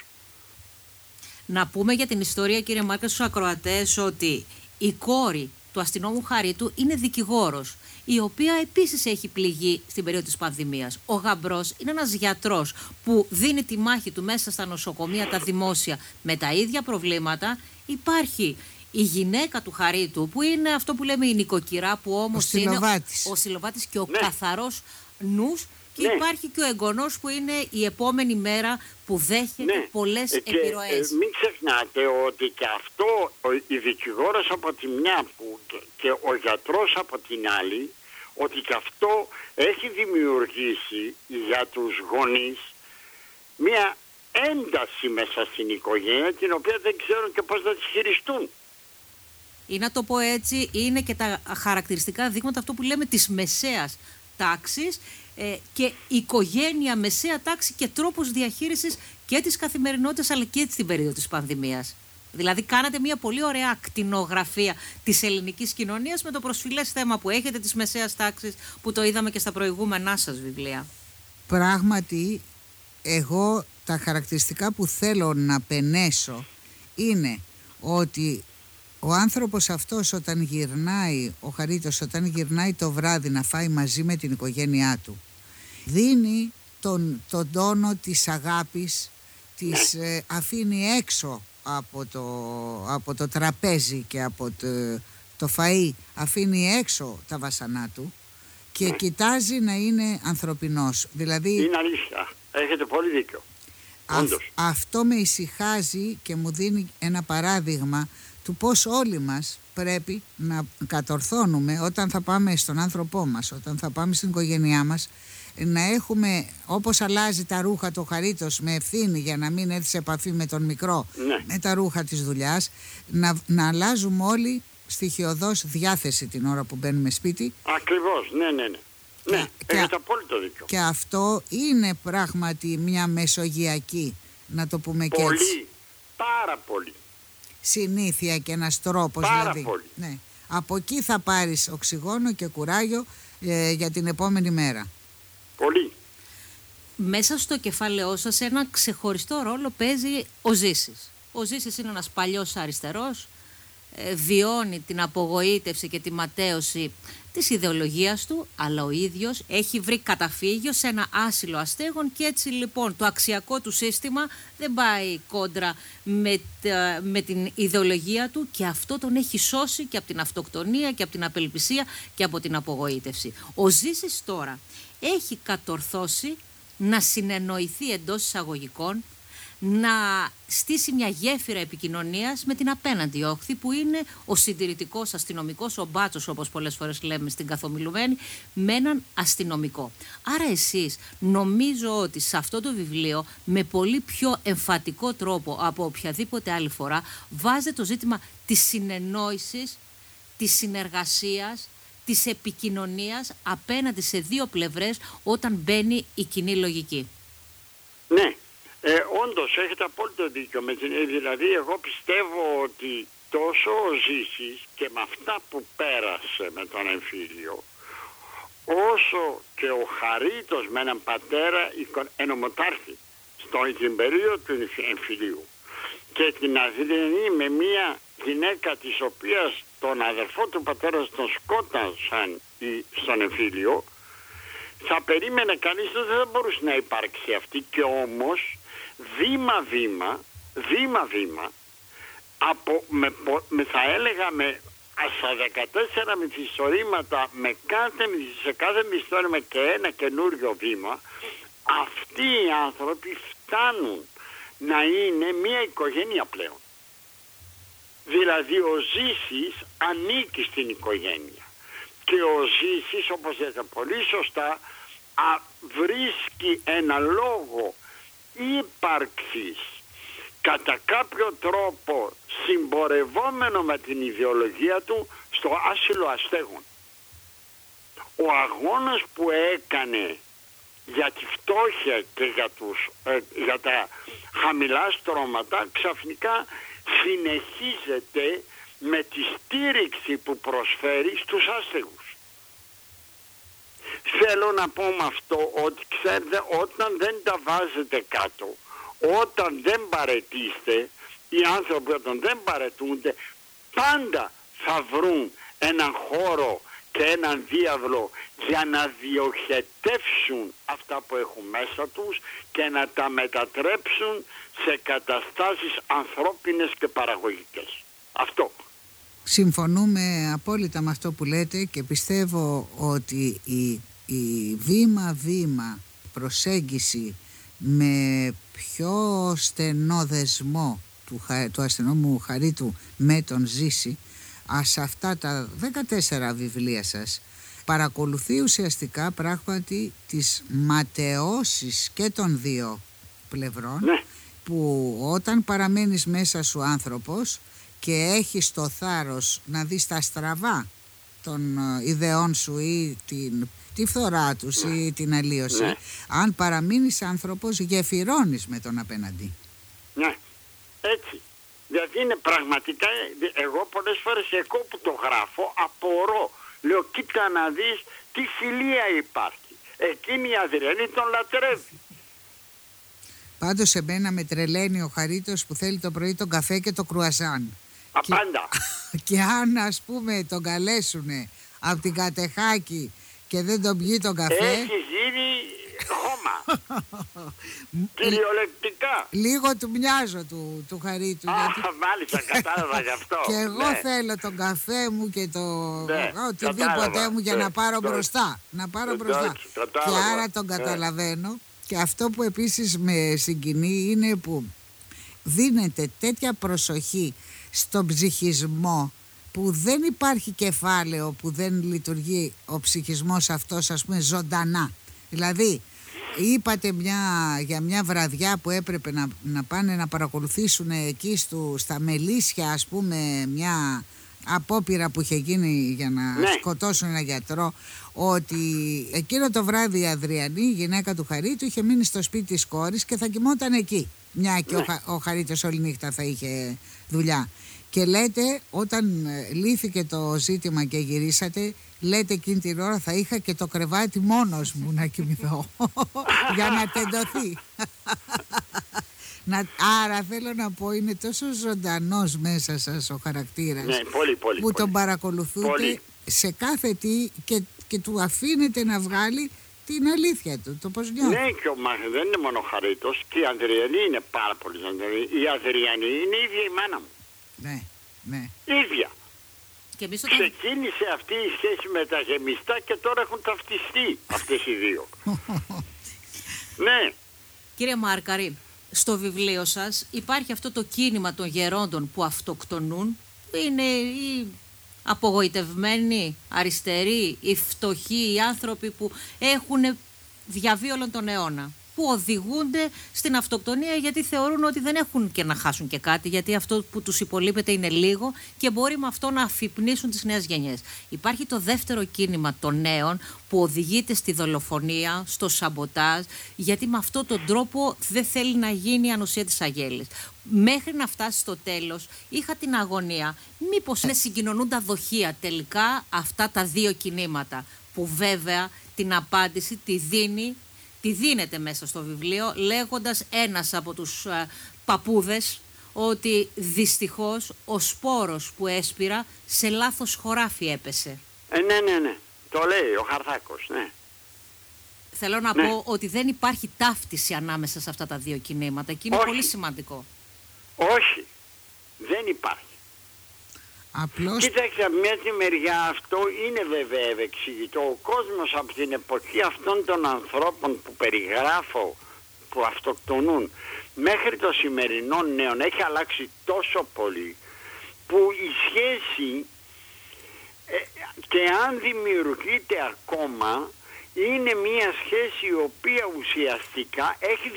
Να πούμε για την ιστορία, κύριε Μάρκα, στους ακροατές ότι η κόρη του αστυνόμου Χαρίτου είναι δικηγόρος, η οποία επίσης έχει πληγεί στην περίοδο της πανδημίας. Ο γαμπρός είναι ένας γιατρός που δίνει τη μάχη του μέσα στα νοσοκομεία, τα δημόσια, με τα ίδια προβλήματα. Υπάρχει η γυναίκα του Χαρίτου, που είναι αυτό που λέμε η νοικοκυρά, που όμως είναι ο Συλλοβάτης και ο καθαρός νους. Και υπάρχει και ο εγγονός που είναι η επόμενη μέρα που δέχεται πολλές επιρροές. Μην ξεχνάτε ότι και αυτό, η δικηγόρος από τη μια και ο γιατρός από την άλλη, ότι και αυτό έχει δημιουργήσει για τους γονείς μια ένταση μέσα στην οικογένεια, την οποία δεν ξέρουν και πώς να τη χειριστούν. Ή να το πω έτσι, είναι και τα χαρακτηριστικά δείγματα αυτό που λέμε της μεσαίας τάξης, και οικογένεια, μεσαία τάξη και τρόπος διαχείρισης και της καθημερινότητας αλλά και στην περίοδο της πανδημίας. Δηλαδή κάνατε μια πολύ ωραία ακτινογραφία της ελληνικής κοινωνίας με το προσφυλές θέμα που έχετε της μεσαίας τάξης, που το είδαμε και στα προηγούμενά σας βιβλία. Πράγματι, εγώ τα χαρακτηριστικά που θέλω να πενέσω είναι ότι ο άνθρωπος αυτός όταν γυρνάει, ο Χαρίτος όταν γυρνάει το βράδυ να φάει μαζί με την οικογένειά του, δίνει τον τόνο της αγάπης, της αφήνει έξω από το τραπέζι και από το φαΐ, αφήνει έξω τα βασανά του και κοιτάζει να είναι ανθρωπινός. Δηλαδή, είναι αλήθεια, έχετε πολύ δίκιο. Αυτό με ησυχάζει και μου δίνει ένα παράδειγμα του πώς όλοι μας πρέπει να κατορθώνουμε όταν θα πάμε στον άνθρωπό μας, όταν θα πάμε στην οικογένειά μας, να έχουμε, όπως αλλάζει τα ρούχα το Χαρίτος με ευθύνη για να μην έρθει σε επαφή με τον μικρό, με τα ρούχα της δουλειάς, να αλλάζουμε όλοι στοιχειωδώς διάθεση την ώρα που μπαίνουμε σπίτι. Ακριβώς, ναι, έχετε απόλυτο δίκιο. Και αυτό είναι πράγματι μια μεσογειακή, να το πούμε και έτσι. Πολύ, πάρα πολύ. Συνήθεια και ένας τρόπος, δηλαδή. Πολύ. Ναι. Από εκεί θα πάρεις οξυγόνο και κουράγιο για την επόμενη μέρα. Πολύ. Μέσα στο κεφάλαιό σας ένα ξεχωριστό ρόλο παίζει ο Ζήσης. Ο Ζήσης είναι ένας παλιός αριστερός, βιώνει την απογοήτευση και τη ματαίωση της ιδεολογίας του, αλλά ο ίδιος έχει βρει καταφύγιο σε ένα άσυλο αστέγων και έτσι λοιπόν το αξιακό του σύστημα δεν πάει κόντρα με την ιδεολογία του και αυτό τον έχει σώσει και από την αυτοκτονία και από την απελπισία και από την απογοήτευση. Ο Ζήσης τώρα έχει κατορθώσει να συνεννοηθεί εντός εισαγωγικών, να στήσει μια γέφυρα επικοινωνίας με την απέναντι όχθη, που είναι ο συντηρητικός αστυνομικός, ο μπάτσος όπως πολλές φορές λέμε στην καθομιλουμένη, με έναν αστυνομικό. Άρα εσείς νομίζω ότι σε αυτό το βιβλίο με πολύ πιο εμφατικό τρόπο από οποιαδήποτε άλλη φορά βάζετε το ζήτημα της συνεννόησης, της συνεργασίας, της επικοινωνίας απέναντι σε δύο πλευρές όταν μπαίνει η κοινή λογική. Ναι. Όντως έχετε απόλυτο δίκιο. Δηλαδή εγώ πιστεύω ότι τόσο ο Ζήσης και με αυτά που πέρασε με τον εμφύλιο, όσο και ο Χαρίτος με έναν πατέρα ενομοτάρχη στην περίοδο του εμφυλίου, και την Αδριανή με μια γυναίκα της οποίας τον αδερφό του πατέρα τον σκότασαν στον εμφύλιο, θα περίμενε κανείς ότι δεν μπορούσε να υπάρξει αυτή, και όμως βήμα-βήμα θα έλεγα στα 14 μυθιστορήματα, σε κάθε μυθιστόρημα και ένα καινούριο βήμα, αυτοί οι άνθρωποι φτάνουν να είναι μια οικογένεια πλέον. Δηλαδή ο Ζήσης ανήκει στην οικογένεια και ο Ζήσης, όπως λέτε πολύ σωστά, βρίσκει ένα λόγο ύπαρξης κατά κάποιο τρόπο συμπορευόμενο με την ιδεολογία του στο άσυλο αστέγων. Ο αγώνας που έκανε για τη φτώχεια και για τα χαμηλά στρώματα ξαφνικά συνεχίζεται με τη στήριξη που προσφέρει στους άστεγους. Θέλω να πω με αυτό ότι ξέρετε, όταν δεν τα βάζετε κάτω, όταν δεν παραιτείστε, οι άνθρωποι όταν δεν παραιτούνται πάντα θα βρουν έναν χώρο και έναν διάβλο για να διοχετεύσουν αυτά που έχουν μέσα τους και να τα μετατρέψουν σε καταστάσεις ανθρώπινες και παραγωγικές. Αυτό. Συμφωνούμε απόλυτα με αυτό που λέτε και πιστεύω ότι η βήμα-βήμα προσέγγιση με πιο στενό δεσμό του αστυνόμου Χαρίτου με τον Ζήση, σε αυτά τα 14 βιβλία σας παρακολουθεί ουσιαστικά πράγματι τις ματαιώσεις και των δύο πλευρών, ναι, που όταν παραμένεις μέσα σου άνθρωπος και έχεις το θάρρος να δεις τα στραβά των ιδεών σου ή τη φθορά τους, ναι, ή την αλλίωση, ναι, αν παραμείνεις άνθρωπος γεφυρώνεις με τον απέναντι. Ναι, έτσι. Δηλαδή είναι πραγματικά, εγώ πολλές φορές εγώ που το γράφω απορώ. Λέω κοίτα να δεις τι φιλία υπάρχει. Εκείνη η Αδριανή τον λατρεύει. Πάντως εμένα με τρελαίνει ο Χαρίτος που θέλει το πρωί τον καφέ και το κρουαζάν. Πάντα. Και αν ας πούμε τον καλέσουνε από την Κατεχάκη και δεν τον πιει τον καφέ, έχει γίνει χώμα. Κυριολεκτικά. Λίγο του μοιάζω του Χαρίτου. Μάλιστα, κατάλαβα γι' αυτό. Και εγώ, ναι, θέλω τον καφέ μου και οτιδήποτε μου για να πάρω μπροστά. Να πάρω μπροστά. Και άρα τον καταλαβαίνω. Και αυτό που επίσης με συγκινεί είναι που δίνεται τέτοια προσοχή στον ψυχισμό, που δεν υπάρχει κεφάλαιο που δεν λειτουργεί ο ψυχισμός αυτός, ας πούμε, ζωντανά. Δηλαδή είπατε για μια βραδιά που έπρεπε να πάνε να παρακολουθήσουν εκεί στα Μελίσια, ας πούμε, μια απόπειρα που είχε γίνει για να, ναι, σκοτώσουν ένα γιατρό, ότι εκείνο το βράδυ η Αδριανή, η γυναίκα του Χαρίτου, είχε μείνει στο σπίτι της κόρης και θα κοιμόταν εκεί, μια και, ναι, ο Χαρίτος όλη νύχτα θα είχε δουλειά. Και λέτε, όταν λύθηκε το ζήτημα και γυρίσατε, λέτε εκείνη την ώρα θα είχα και το κρεβάτι μόνος μου να κοιμηθώ για να τεντωθεί. Άρα θέλω να πω, είναι τόσο ζωντανός μέσα σας ο χαρακτήρας, ναι, που τον παρακολουθούνται πολύ σε κάθε τι και του αφήνετε να βγάλει την αλήθεια του, το πώς νιώθει. Ναι, και δεν είναι μόνο ο Χαρίτος, και η Αδριανή είναι πάρα πολύ ζωντανή. Η Αδριανή είναι η ίδια η μάνα μου. Ναι, ναι. Ίδια. Και ξεκίνησε αυτή η σχέση με τα γεμιστά και τώρα έχουν ταυτιστεί αυτές οι δύο. Ναι. Κύριε Μάρκαρη, στο βιβλίο σας υπάρχει αυτό το κίνημα των γερόντων που αυτοκτονούν. Είναι οι απογοητευμένοι, αριστεροί, οι φτωχοί, οι άνθρωποι που έχουν διαβεί όλον τον αιώνα, που οδηγούνται στην αυτοκτονία γιατί θεωρούν ότι δεν έχουν και να χάσουν και κάτι, γιατί αυτό που τους υπολείπεται είναι λίγο και μπορεί με αυτό να αφυπνίσουν τις νέες γενιές. Υπάρχει το δεύτερο κίνημα των νέων που οδηγείται στη δολοφονία, στο σαμποτάζ, γιατί με αυτόν τον τρόπο δεν θέλει να γίνει η ανοσία της αγέλης. Μέχρι να φτάσει στο τέλος είχα την αγωνία μήπως είναι συγκοινωνούντα δοχεία τελικά αυτά τα δύο κινήματα, που βέβαια την απάντηση τη δίνεται μέσα στο βιβλίο, λέγοντας ένας από τους παππούδες ότι δυστυχώς ο σπόρος που έσπηρα σε λάθος χωράφι έπεσε. Ναι. Το λέει ο Χαρθάκος, ναι. Θέλω να πω ότι δεν υπάρχει ταύτιση ανάμεσα σε αυτά τα δύο κινήματα και είναι πολύ σημαντικό. Όχι, δεν υπάρχει. Απλώς... Κοίταξε, από μια τη μεριά αυτό είναι βέβαια ευεξηγητό. Ο κόσμος από την εποχή αυτών των ανθρώπων που περιγράφω, που αυτοκτονούν, μέχρι το σημερινό νέων έχει αλλάξει τόσο πολύ, που η σχέση και αν δημιουργείται ακόμα είναι μια σχέση η οποία ουσιαστικά έχει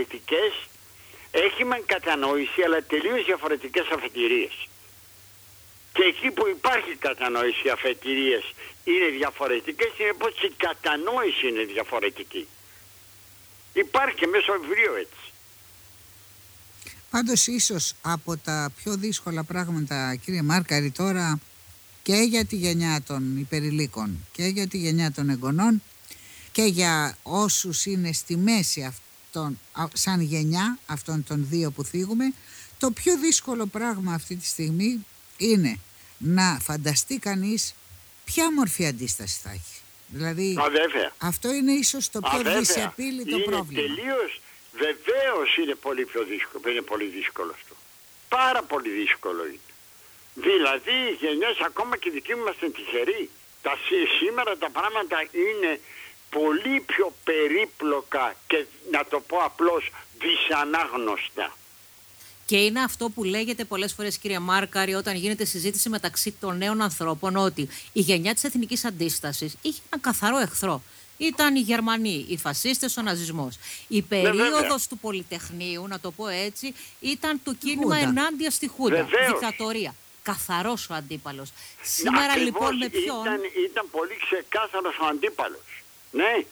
έχει μεν κατανόηση αλλά τελείως διαφορετικές αφετηρίες. Και εκεί που υπάρχει κατανόηση, οι αφετηρίες είναι διαφορετικές, είναι πως η κατανόηση είναι διαφορετική. Υπάρχει και μέσα στο βιβλίο έτσι. Πάντως ίσως από τα πιο δύσκολα πράγματα, κύριε Μάρκαρη, τώρα και για τη γενιά των υπερηλίκων και για τη γενιά των εγγονών και για όσους είναι στη μέση αυτών, σαν γενιά αυτών των δύο που θίγουμε, το πιο δύσκολο πράγμα αυτή τη στιγμή είναι να φανταστεί κανείς ποια μορφή αντίσταση θα έχει. Δηλαδή αυτό είναι ίσως το πιο δυσεπίλητο πρόβλημα. Τελείως, βεβαίως είναι πολύ πιο δύσκολο, είναι πολύ δύσκολο αυτό. Πάρα πολύ δύσκολο είναι. Δηλαδή οι γενιές, ακόμα και οι δικοί μου είμαστε τυχεροί. Σήμερα τα πράγματα είναι πολύ πιο περίπλοκα και, να το πω απλώς, δυσανάγνωστα. Και είναι αυτό που λέγεται πολλές φορές, κύριε Μάρκαρη, όταν γίνεται συζήτηση μεταξύ των νέων ανθρώπων, ότι η γενιά της εθνικής αντίστασης είχε έναν καθαρό εχθρό. Ήταν οι Γερμανοί, οι φασίστες, ο ναζισμός. Η περίοδος του Πολυτεχνείου, να το πω έτσι, ήταν το κίνημα ενάντια στη Χούντα, δικτατορία. Καθαρός ο αντίπαλος. Σήμερα λοιπόν με ποιον... Ήταν πολύ ξεκάθαρος ο αντίπαλος. Ναι.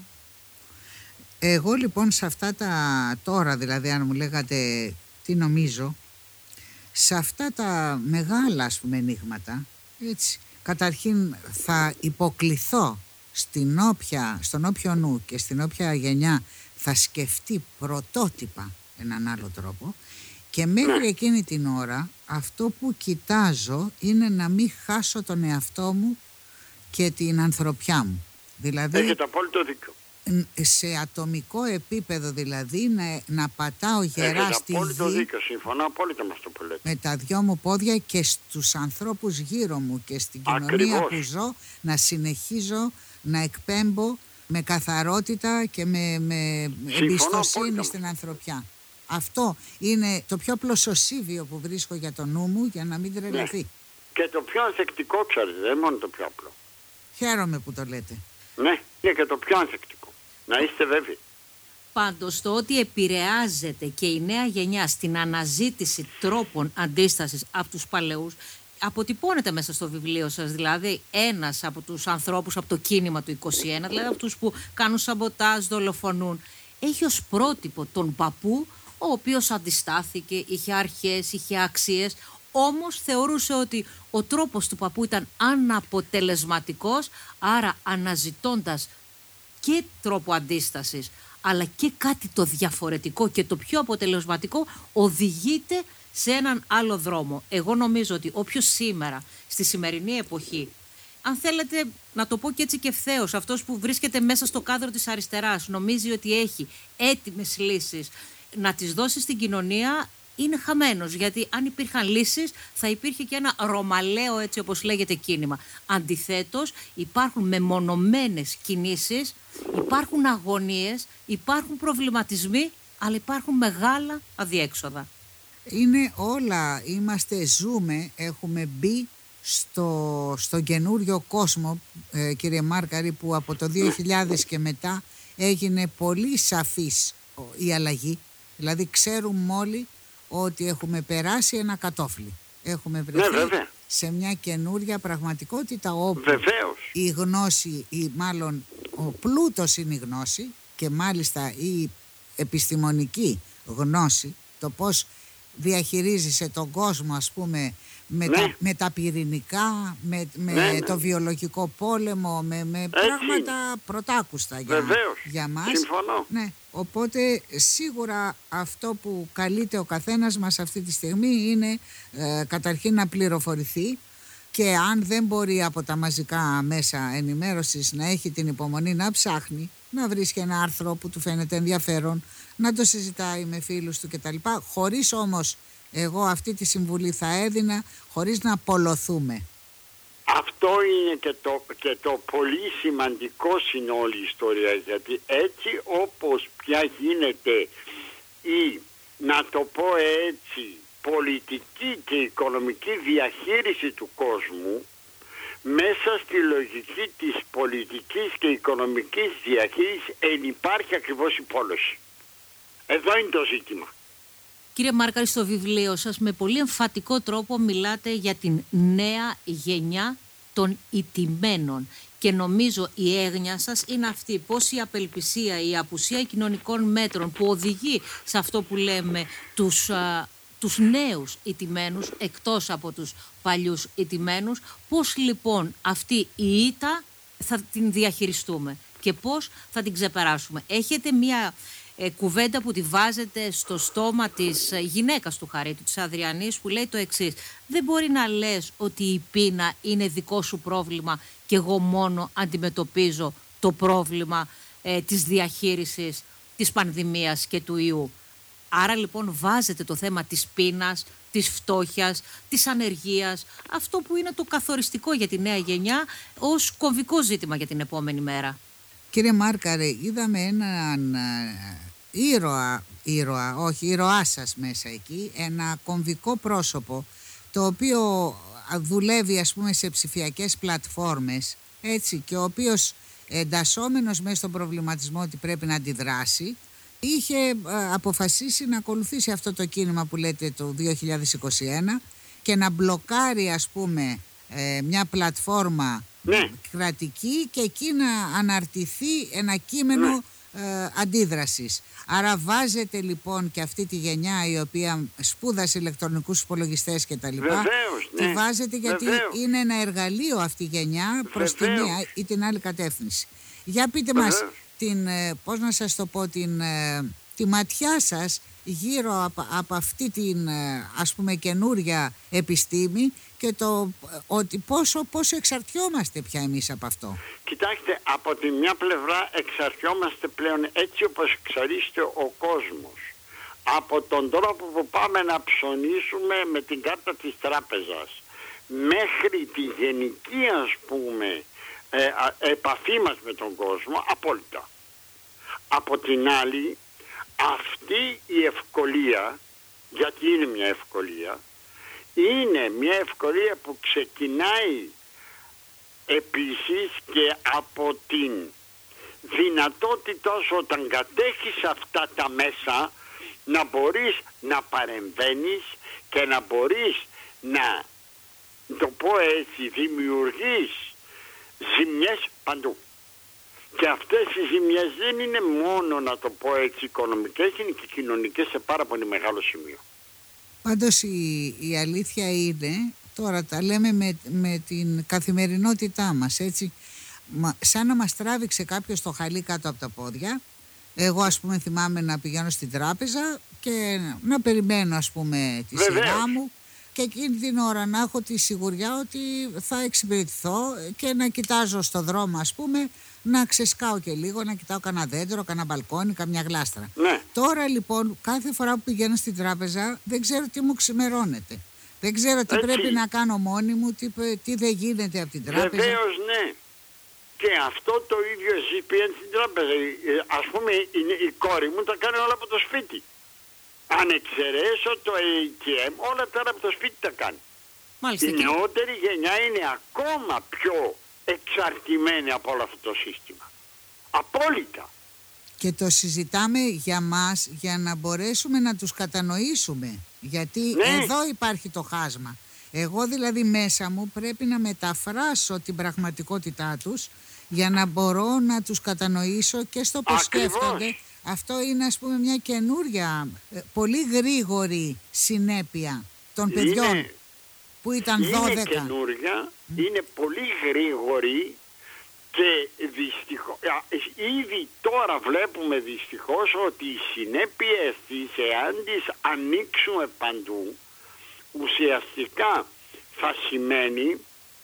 Εγώ λοιπόν σε αυτά τα τώρα, δηλαδή αν μου λέγατε τι νομίζω, σε αυτά τα μεγάλα ας πούμε ενίγματα, έτσι, καταρχήν θα υποκληθώ στον όποιο νου και στην όποια γενιά θα σκεφτεί πρωτότυπα έναν άλλο τρόπο, και μέχρι εκείνη την ώρα αυτό που κοιτάζω είναι να μην χάσω τον εαυτό μου και την ανθρωπιά μου. Δηλαδή, έχετε απόλυτο δίκιο. Σε ατομικό επίπεδο δηλαδή να πατάω γερά στη γη. Απόλυτο δίκιο, συμφωνώ απόλυτα με αυτό που λέτε. Με τα δυο μου πόδια και στους ανθρώπους γύρω μου και στην κοινωνία που ζω, να συνεχίζω να εκπέμπω με καθαρότητα και με εμπιστοσύνη στην ανθρωπιά. Αυτό είναι το πιο πλωσοσίβιο που βρίσκω για το νου μου, για να μην τρελαθεί. Ναι. Και το πιο ανθεκτικό, ξέρετε, δεν μόνο το πιο απλό. Χαίρομαι που το λέτε. Ναι, είναι και το πιο ανθεκτικό. Να είστε βέβαιοι. Πάντως το ότι επηρεάζεται και η νέα γενιά στην αναζήτηση τρόπων αντίστασης από τους παλαιούς αποτυπώνεται μέσα στο βιβλίο σας. Δηλαδή ένας από τους ανθρώπους από το κίνημα του 21, δηλαδή αυτούς που κάνουν σαμποτάζ, δολοφονούν, έχει ως πρότυπο τον παππού, ο οποίος αντιστάθηκε, είχε αρχές, είχε αξίες, όμως θεωρούσε ότι ο τρόπος του παππού ήταν αναποτελεσματικός, άρα αναζητώντας και τρόπο αντίστασης, αλλά και κάτι το διαφορετικό και το πιο αποτελεσματικό, οδηγείται σε έναν άλλο δρόμο. Εγώ νομίζω ότι όποιος σήμερα, στη σημερινή εποχή, αν θέλετε να το πω και έτσι και ευθέως, αυτός που βρίσκεται μέσα στο κάδρο της αριστεράς, νομίζει ότι έχει έτοιμες λύσεις να τις δώσει στην κοινωνία, είναι χαμένος. Γιατί αν υπήρχαν λύσεις θα υπήρχε και ένα ρωμαλαίο, έτσι όπως λέγεται, κίνημα. Αντιθέτως υπάρχουν μεμονωμένες κινήσεις, υπάρχουν αγωνίες, υπάρχουν προβληματισμοί αλλά υπάρχουν μεγάλα αδιέξοδα. Είναι όλα, ζούμε, έχουμε μπει στο καινούριο κόσμο, κύριε Μάρκαρη, που από το 2000 και μετά έγινε πολύ σαφής η αλλαγή. Δηλαδή ξέρουμε όλοι ότι έχουμε περάσει ένα κατόφλι. Έχουμε βρεθεί σε μια καινούρια πραγματικότητα όπου η γνώση, ή μάλλον ο πλούτος είναι η γνώση, και μάλιστα η επιστημονική γνώση, το πώς διαχειρίζεσαι τον κόσμο, ας πούμε, με τα πυρηνικά, με το βιολογικό πόλεμο, με πράγματα πρωτάκουστα για μας. Συμφωνώ. Ναι. Οπότε σίγουρα αυτό που καλείται ο καθένας μας αυτή τη στιγμή είναι καταρχήν να πληροφορηθεί, και αν δεν μπορεί από τα μαζικά μέσα ενημέρωσης να έχει την υπομονή να ψάχνει, να βρίσκει ένα άρθρο που του φαίνεται ενδιαφέρον, να το συζητάει με φίλους του κτλ. Χωρίς όμως, εγώ αυτή τη συμβουλή θα έδινα, χωρίς να απολωθούμε. Αυτό είναι και το πολύ σημαντικό στην όλη ιστορία, γιατί έτσι όπως πια γίνεται η, να το πω έτσι, πολιτική και οικονομική διαχείριση του κόσμου, μέσα στη λογική της πολιτικής και οικονομικής διαχείρισης υπάρχει ακριβώς η πόλωση. Εδώ είναι το ζήτημα. Κύριε Μάρκαρη, στο βιβλίο σας με πολύ εμφατικό τρόπο μιλάτε για την νέα γενιά των ηττημένων, και νομίζω η έγνοια σας είναι αυτή, πως η απελπισία, η απουσία κοινωνικών μέτρων που οδηγεί σε αυτό που λέμε τους νέους ηττημένους εκτός από τους παλιούς ηττημένους, πώς λοιπόν αυτή η ήττα θα την διαχειριστούμε και πώς θα την ξεπεράσουμε. Έχετε μία κουβέντα που τη βάζετε στο στόμα της γυναίκας του Χαρίτου, της Αδριανής, που λέει το εξής: δεν μπορεί να λες ότι η πείνα είναι δικό σου πρόβλημα και εγώ μόνο αντιμετωπίζω το πρόβλημα της διαχείρισης της πανδημίας και του ιού. Άρα λοιπόν βάζετε το θέμα της πείνας, της φτώχειας, της ανεργίας, αυτό που είναι το καθοριστικό για τη νέα γενιά, ως κομβικό ζήτημα για την επόμενη μέρα. Κύριε Μάρκαρη, είδαμε έναν ήρωά σας μέσα εκεί, ένα κομβικό πρόσωπο, το οποίο δουλεύει, ας πούμε, σε ψηφιακές πλατφόρμες, έτσι, και ο οποίος, εντασσόμενος μέσα στον προβληματισμό ότι πρέπει να αντιδράσει, είχε αποφασίσει να ακολουθήσει αυτό το κίνημα που λέτε το 2021 και να μπλοκάρει, ας πούμε, μια πλατφόρμα κρατική, και εκεί να αναρτηθεί ένα κείμενο αντίδρασης. Άρα βάζετε λοιπόν και αυτή τη γενιά η οποία σπούδασε ηλεκτρονικούς υπολογιστές και τα λοιπά, τη βάζετε γιατί είναι ένα εργαλείο αυτή η γενιά προς τη μία ή την άλλη κατεύθυνση. Για πείτε μας πώς να σας το πω, τη ματιά σας γύρω από αυτή την, ας πούμε, καινούρια επιστήμη, και το ότι πόσο εξαρτιόμαστε πια εμείς από αυτό. Κοιτάξτε, από τη μια πλευρά εξαρτιόμαστε πλέον, έτσι όπως εξαρτάται ο κόσμος, από τον τρόπο που πάμε να ψωνίσουμε με την κάρτα της τράπεζας, μέχρι τη γενική, ας πούμε, επαφή μας με τον κόσμο, απόλυτα. Από την άλλη, αυτή η ευκολία, γιατί είναι μια ευκολία, είναι μια ευκολία που ξεκινάει επίσης και από την δυνατότητα όταν κατέχεις αυτά τα μέσα να μπορείς να παρεμβαίνεις και να μπορείς να, το πω έτσι, δημιουργείς ζημιές παντού. Και αυτές οι ζημιές δεν είναι μόνο, να το πω έτσι, οικονομικές, είναι και κοινωνικές σε πάρα πολύ μεγάλο σημείο. Πάντως η αλήθεια είναι, τώρα τα λέμε με την καθημερινότητά μας, έτσι, σαν να μας τράβηξε κάποιος το χαλί κάτω από τα πόδια. Εγώ, ας πούμε, θυμάμαι να πηγαίνω στην τράπεζα και να περιμένω, ας πούμε, τη σειρά μου, και εκείνη την ώρα να έχω τη σιγουριά ότι θα εξυπηρετηθώ και να κοιτάζω στο δρόμο, ας πούμε, να ξεσκάω και λίγο, να κοιτάω κανένα δέντρο, κανένα μπαλκόνι, καμιά γλάστρα. Ναι. Τώρα λοιπόν, κάθε φορά που πηγαίνω στην τράπεζα, δεν ξέρω τι μου ξημερώνεται. Δεν ξέρω τι πρέπει να κάνω μόνη μου, τι δεν γίνεται από την τράπεζα. Βεβαίως, ναι. Και αυτό το ίδιο εσείς πήγαινε στην τράπεζα. Ας πούμε η κόρη μου τα κάνει όλα από το σπίτι. Αν εξαιρέσω το ATM, όλα τώρα από το σπίτι τα κάνει. Μάλιστα, η νεότερη γενιά είναι ακόμα πιο εξαρτημένη από όλο αυτό το σύστημα. Απόλυτα. Και το συζητάμε για μας, για να μπορέσουμε να τους κατανοήσουμε. Γιατί εδώ υπάρχει το χάσμα. Εγώ δηλαδή μέσα μου πρέπει να μεταφράσω την πραγματικότητά τους για να μπορώ να τους κατανοήσω και στο πώς σκέφτονται. Αυτό είναι, ας πούμε, μια καινούρια, πολύ γρήγορη συνέπεια των παιδιών που ήταν 12. Είναι καινούρια, είναι πολύ γρήγορη και δυστυχώς, ήδη τώρα βλέπουμε δυστυχώς ότι οι συνέπειες της, εάν τις ανοίξουμε παντού, ουσιαστικά θα σημαίνει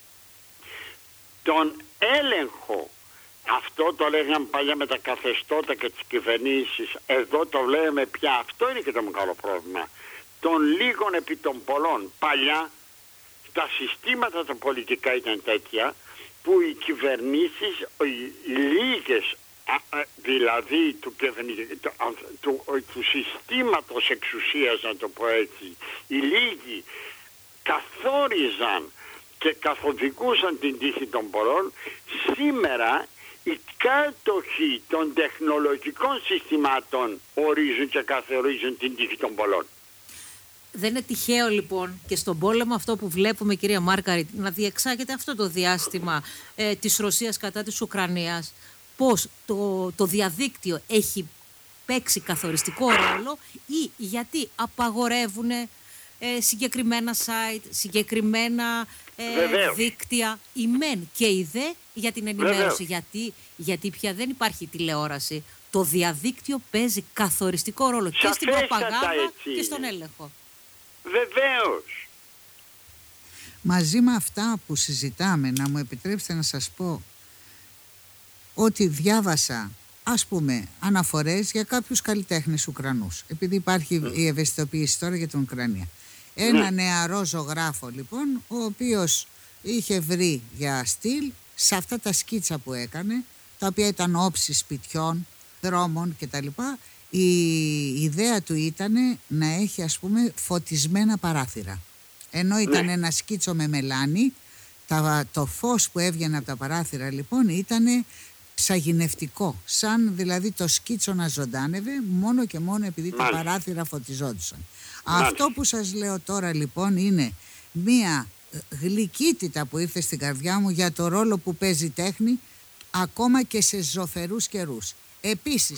τον έλεγχο. Αυτό το λέγαμε παλιά με τα καθεστώτα και τις κυβερνήσεις. Εδώ το λέμε πια. Αυτό είναι και το μεγάλο πρόβλημα. Των λίγων επί των πολλών. Παλιά τα συστήματα τα πολιτικά ήταν τέτοια που οι κυβερνήσεις, οι λίγες δηλαδή του συστήματος εξουσίας, να το πω έτσι, οι λίγοι καθόριζαν και καθοδηγούσαν την τύχη των πολλών. Σήμερα οι κάτοχοι των τεχνολογικών συστημάτων ορίζουν και καθορίζουν την τύχη των πολλών. Δεν είναι τυχαίο λοιπόν και στον πόλεμο αυτό που βλέπουμε, κυρία Μάρκαρη, να διεξάγεται αυτό το διάστημα της Ρωσίας κατά της Ουκρανίας, πως το διαδίκτυο έχει παίξει καθοριστικό ρόλο ή γιατί απαγορεύουν συγκεκριμένα site, συγκεκριμένα δίκτυα, η μεν και η δε για την ενημέρωση. Γιατί πια δεν υπάρχει τηλεόραση. Το διαδίκτυο παίζει καθοριστικό ρόλο και στην προπαγάνδα και στον έλεγχο. Βεβαίως. Μαζί με αυτά που συζητάμε, να μου επιτρέψετε να σας πω ότι διάβασα, ας πούμε, αναφορές για κάποιους καλλιτέχνες Ουκρανούς, επειδή υπάρχει η ευαισθητοποίηση τώρα για την Ουκρανία. Ένα νεαρό ζωγράφο λοιπόν, ο οποίος είχε βρει για στυλ σε αυτά τα σκίτσα που έκανε, τα οποία ήταν όψεις σπιτιών, δρόμων κτλ. Η ιδέα του ήταν να έχει, ας πούμε, φωτισμένα παράθυρα. Ενώ ήταν ένα σκίτσο με μελάνι, το φως που έβγαινε από τα παράθυρα λοιπόν ήταν ψαγινευτικό, σαν δηλαδή το σκίτσο να ζωντάνευε μόνο και μόνο επειδή τα παράθυρα φωτιζόντουσαν. Αυτό που σας λέω τώρα λοιπόν είναι μία γλυκύτητα που ήρθε στην καρδιά μου για το ρόλο που παίζει τέχνη ακόμα και σε ζωφερούς καιρούς. Επίσης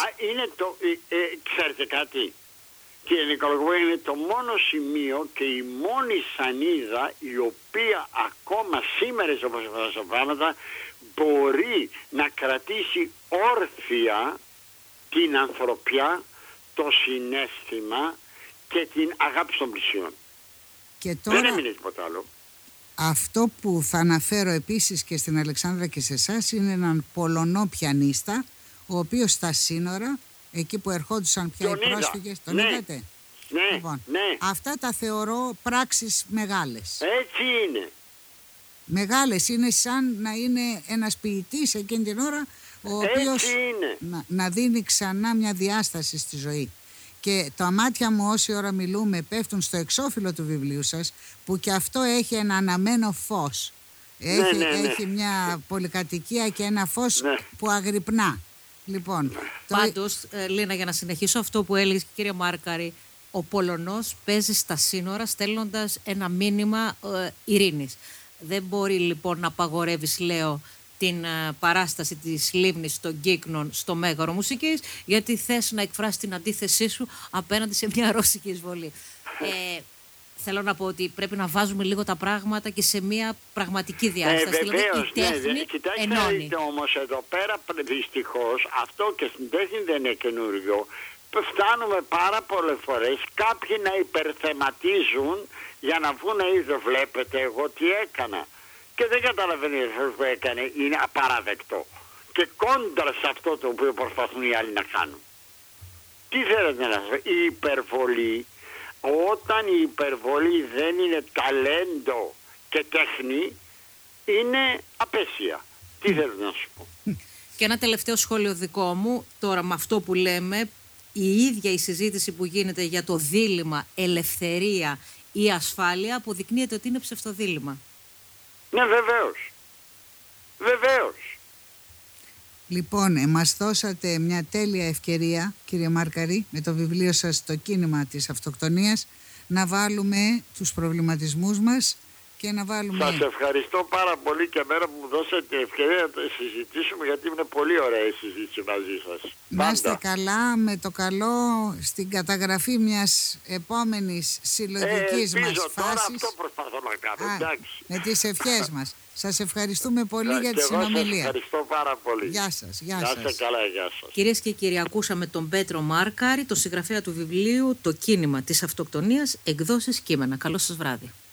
ξέρετε κάτι, κύριε Νικολογού, είναι το μόνο σημείο και η μόνη σανίδα η οποία ακόμα σήμερα σε αυτά τα πράγματα μπορεί να κρατήσει όρθια την ανθρωπιά, το συναίσθημα και την αγάπη των πλησίων. Και τώρα, δεν έμεινε τίποτα άλλο. Αυτό που θα αναφέρω επίσης και στην Αλεξάνδρα και σε εσάς είναι έναν Πολωνό πιανίστα, ο οποίος στα σύνορα, εκεί που ερχόντουσαν πια οι πρόσφυγες, τον είδατε? Λοιπόν, αυτά τα θεωρώ πράξεις μεγάλες. Έτσι είναι. Μεγάλες, είναι σαν να είναι ένας ποιητής εκείνη την ώρα, ο οποίος να δίνει ξανά μια διάσταση στη ζωή. Και τα μάτια μου όση ώρα μιλούμε πέφτουν στο εξώφυλλο του βιβλίου σας, που και αυτό έχει ένα αναμένο φως. Έχει μια πολυκατοικία και ένα φως που αγρυπνά. Λοιπόν, πάντως, Λίνα, για να συνεχίσω αυτό που έλεγε η κυρία Μάρκαρη, ο Πολωνός παίζει στα σύνορα στέλνοντας ένα μήνυμα ειρήνης. Δεν μπορεί λοιπόν να απαγορεύεις, λέω, την παράσταση της Λίμνης των Κύκνων στο Μέγαρο Μουσικής, γιατί θες να εκφράσεις την αντίθεσή σου απέναντι σε μια ρώσικη εισβολή. Θέλω να πω ότι πρέπει να βάζουμε λίγο τα πράγματα και σε μια πραγματική διάσταση. Βεβαίως, η τέχνη κοιτάξτε, δείτε όμως εδώ πέρα δυστυχώς, αυτό και στην τέχνη δεν είναι καινούριο. Φτάνουμε πάρα πολλές φορές κάποιοι να υπερθεματίζουν για να βγουν ήδη, βλέπετε εγώ τι έκανα. Και δεν καταλαβαίνει αυτό που έκανε, είναι απαραδεκτό. Και κόντρα σε αυτό το οποίο προσπαθούν οι άλλοι να κάνουν. Τι θέλετε να σας πω, η υπερβολή, όταν η υπερβολή δεν είναι ταλέντο και τέχνη, είναι απέσια. Τι θέλω να σου πω. Και ένα τελευταίο σχόλιο δικό μου, τώρα με αυτό που λέμε, η ίδια η συζήτηση που γίνεται για το δίλημμα ελευθερία ή ασφάλεια αποδεικνύεται ότι είναι ψευτοδίλημμα. Ναι, βεβαίως. Βεβαίως. Λοιπόν, μας δώσατε μια τέλεια ευκαιρία, κύριε Μάρκαρη, με το βιβλίο σας «Το κίνημα της αυτοκτονίας», να βάλουμε τους προβληματισμούς μας και να βάλουμε... Σας ευχαριστώ πάρα πολύ και μέρα που μου δώσατε ευκαιρία να το συζητήσουμε, γιατί είναι πολύ ωραία η συζήτηση μαζί σας. Να είστε καλά, με το καλό στην καταγραφή μιας επόμενης συλλογικής μας φάσης. Τώρα αυτό προσπαθώ να κάνω, εντάξει. Με τις ευχές μας. Σας ευχαριστούμε πολύ για τη συνομιλία. Σας ευχαριστώ πάρα πολύ. Γεια σας. Γεια σας. Καλά, γεια σας. Κυρίες και κύριοι, ακούσαμε τον Πέτρο Μάρκαρη, το συγγραφέα του βιβλίου «Το κίνημα της αυτοκτονίας», εκδόσεις Κείμενα. Καλό σας βράδυ.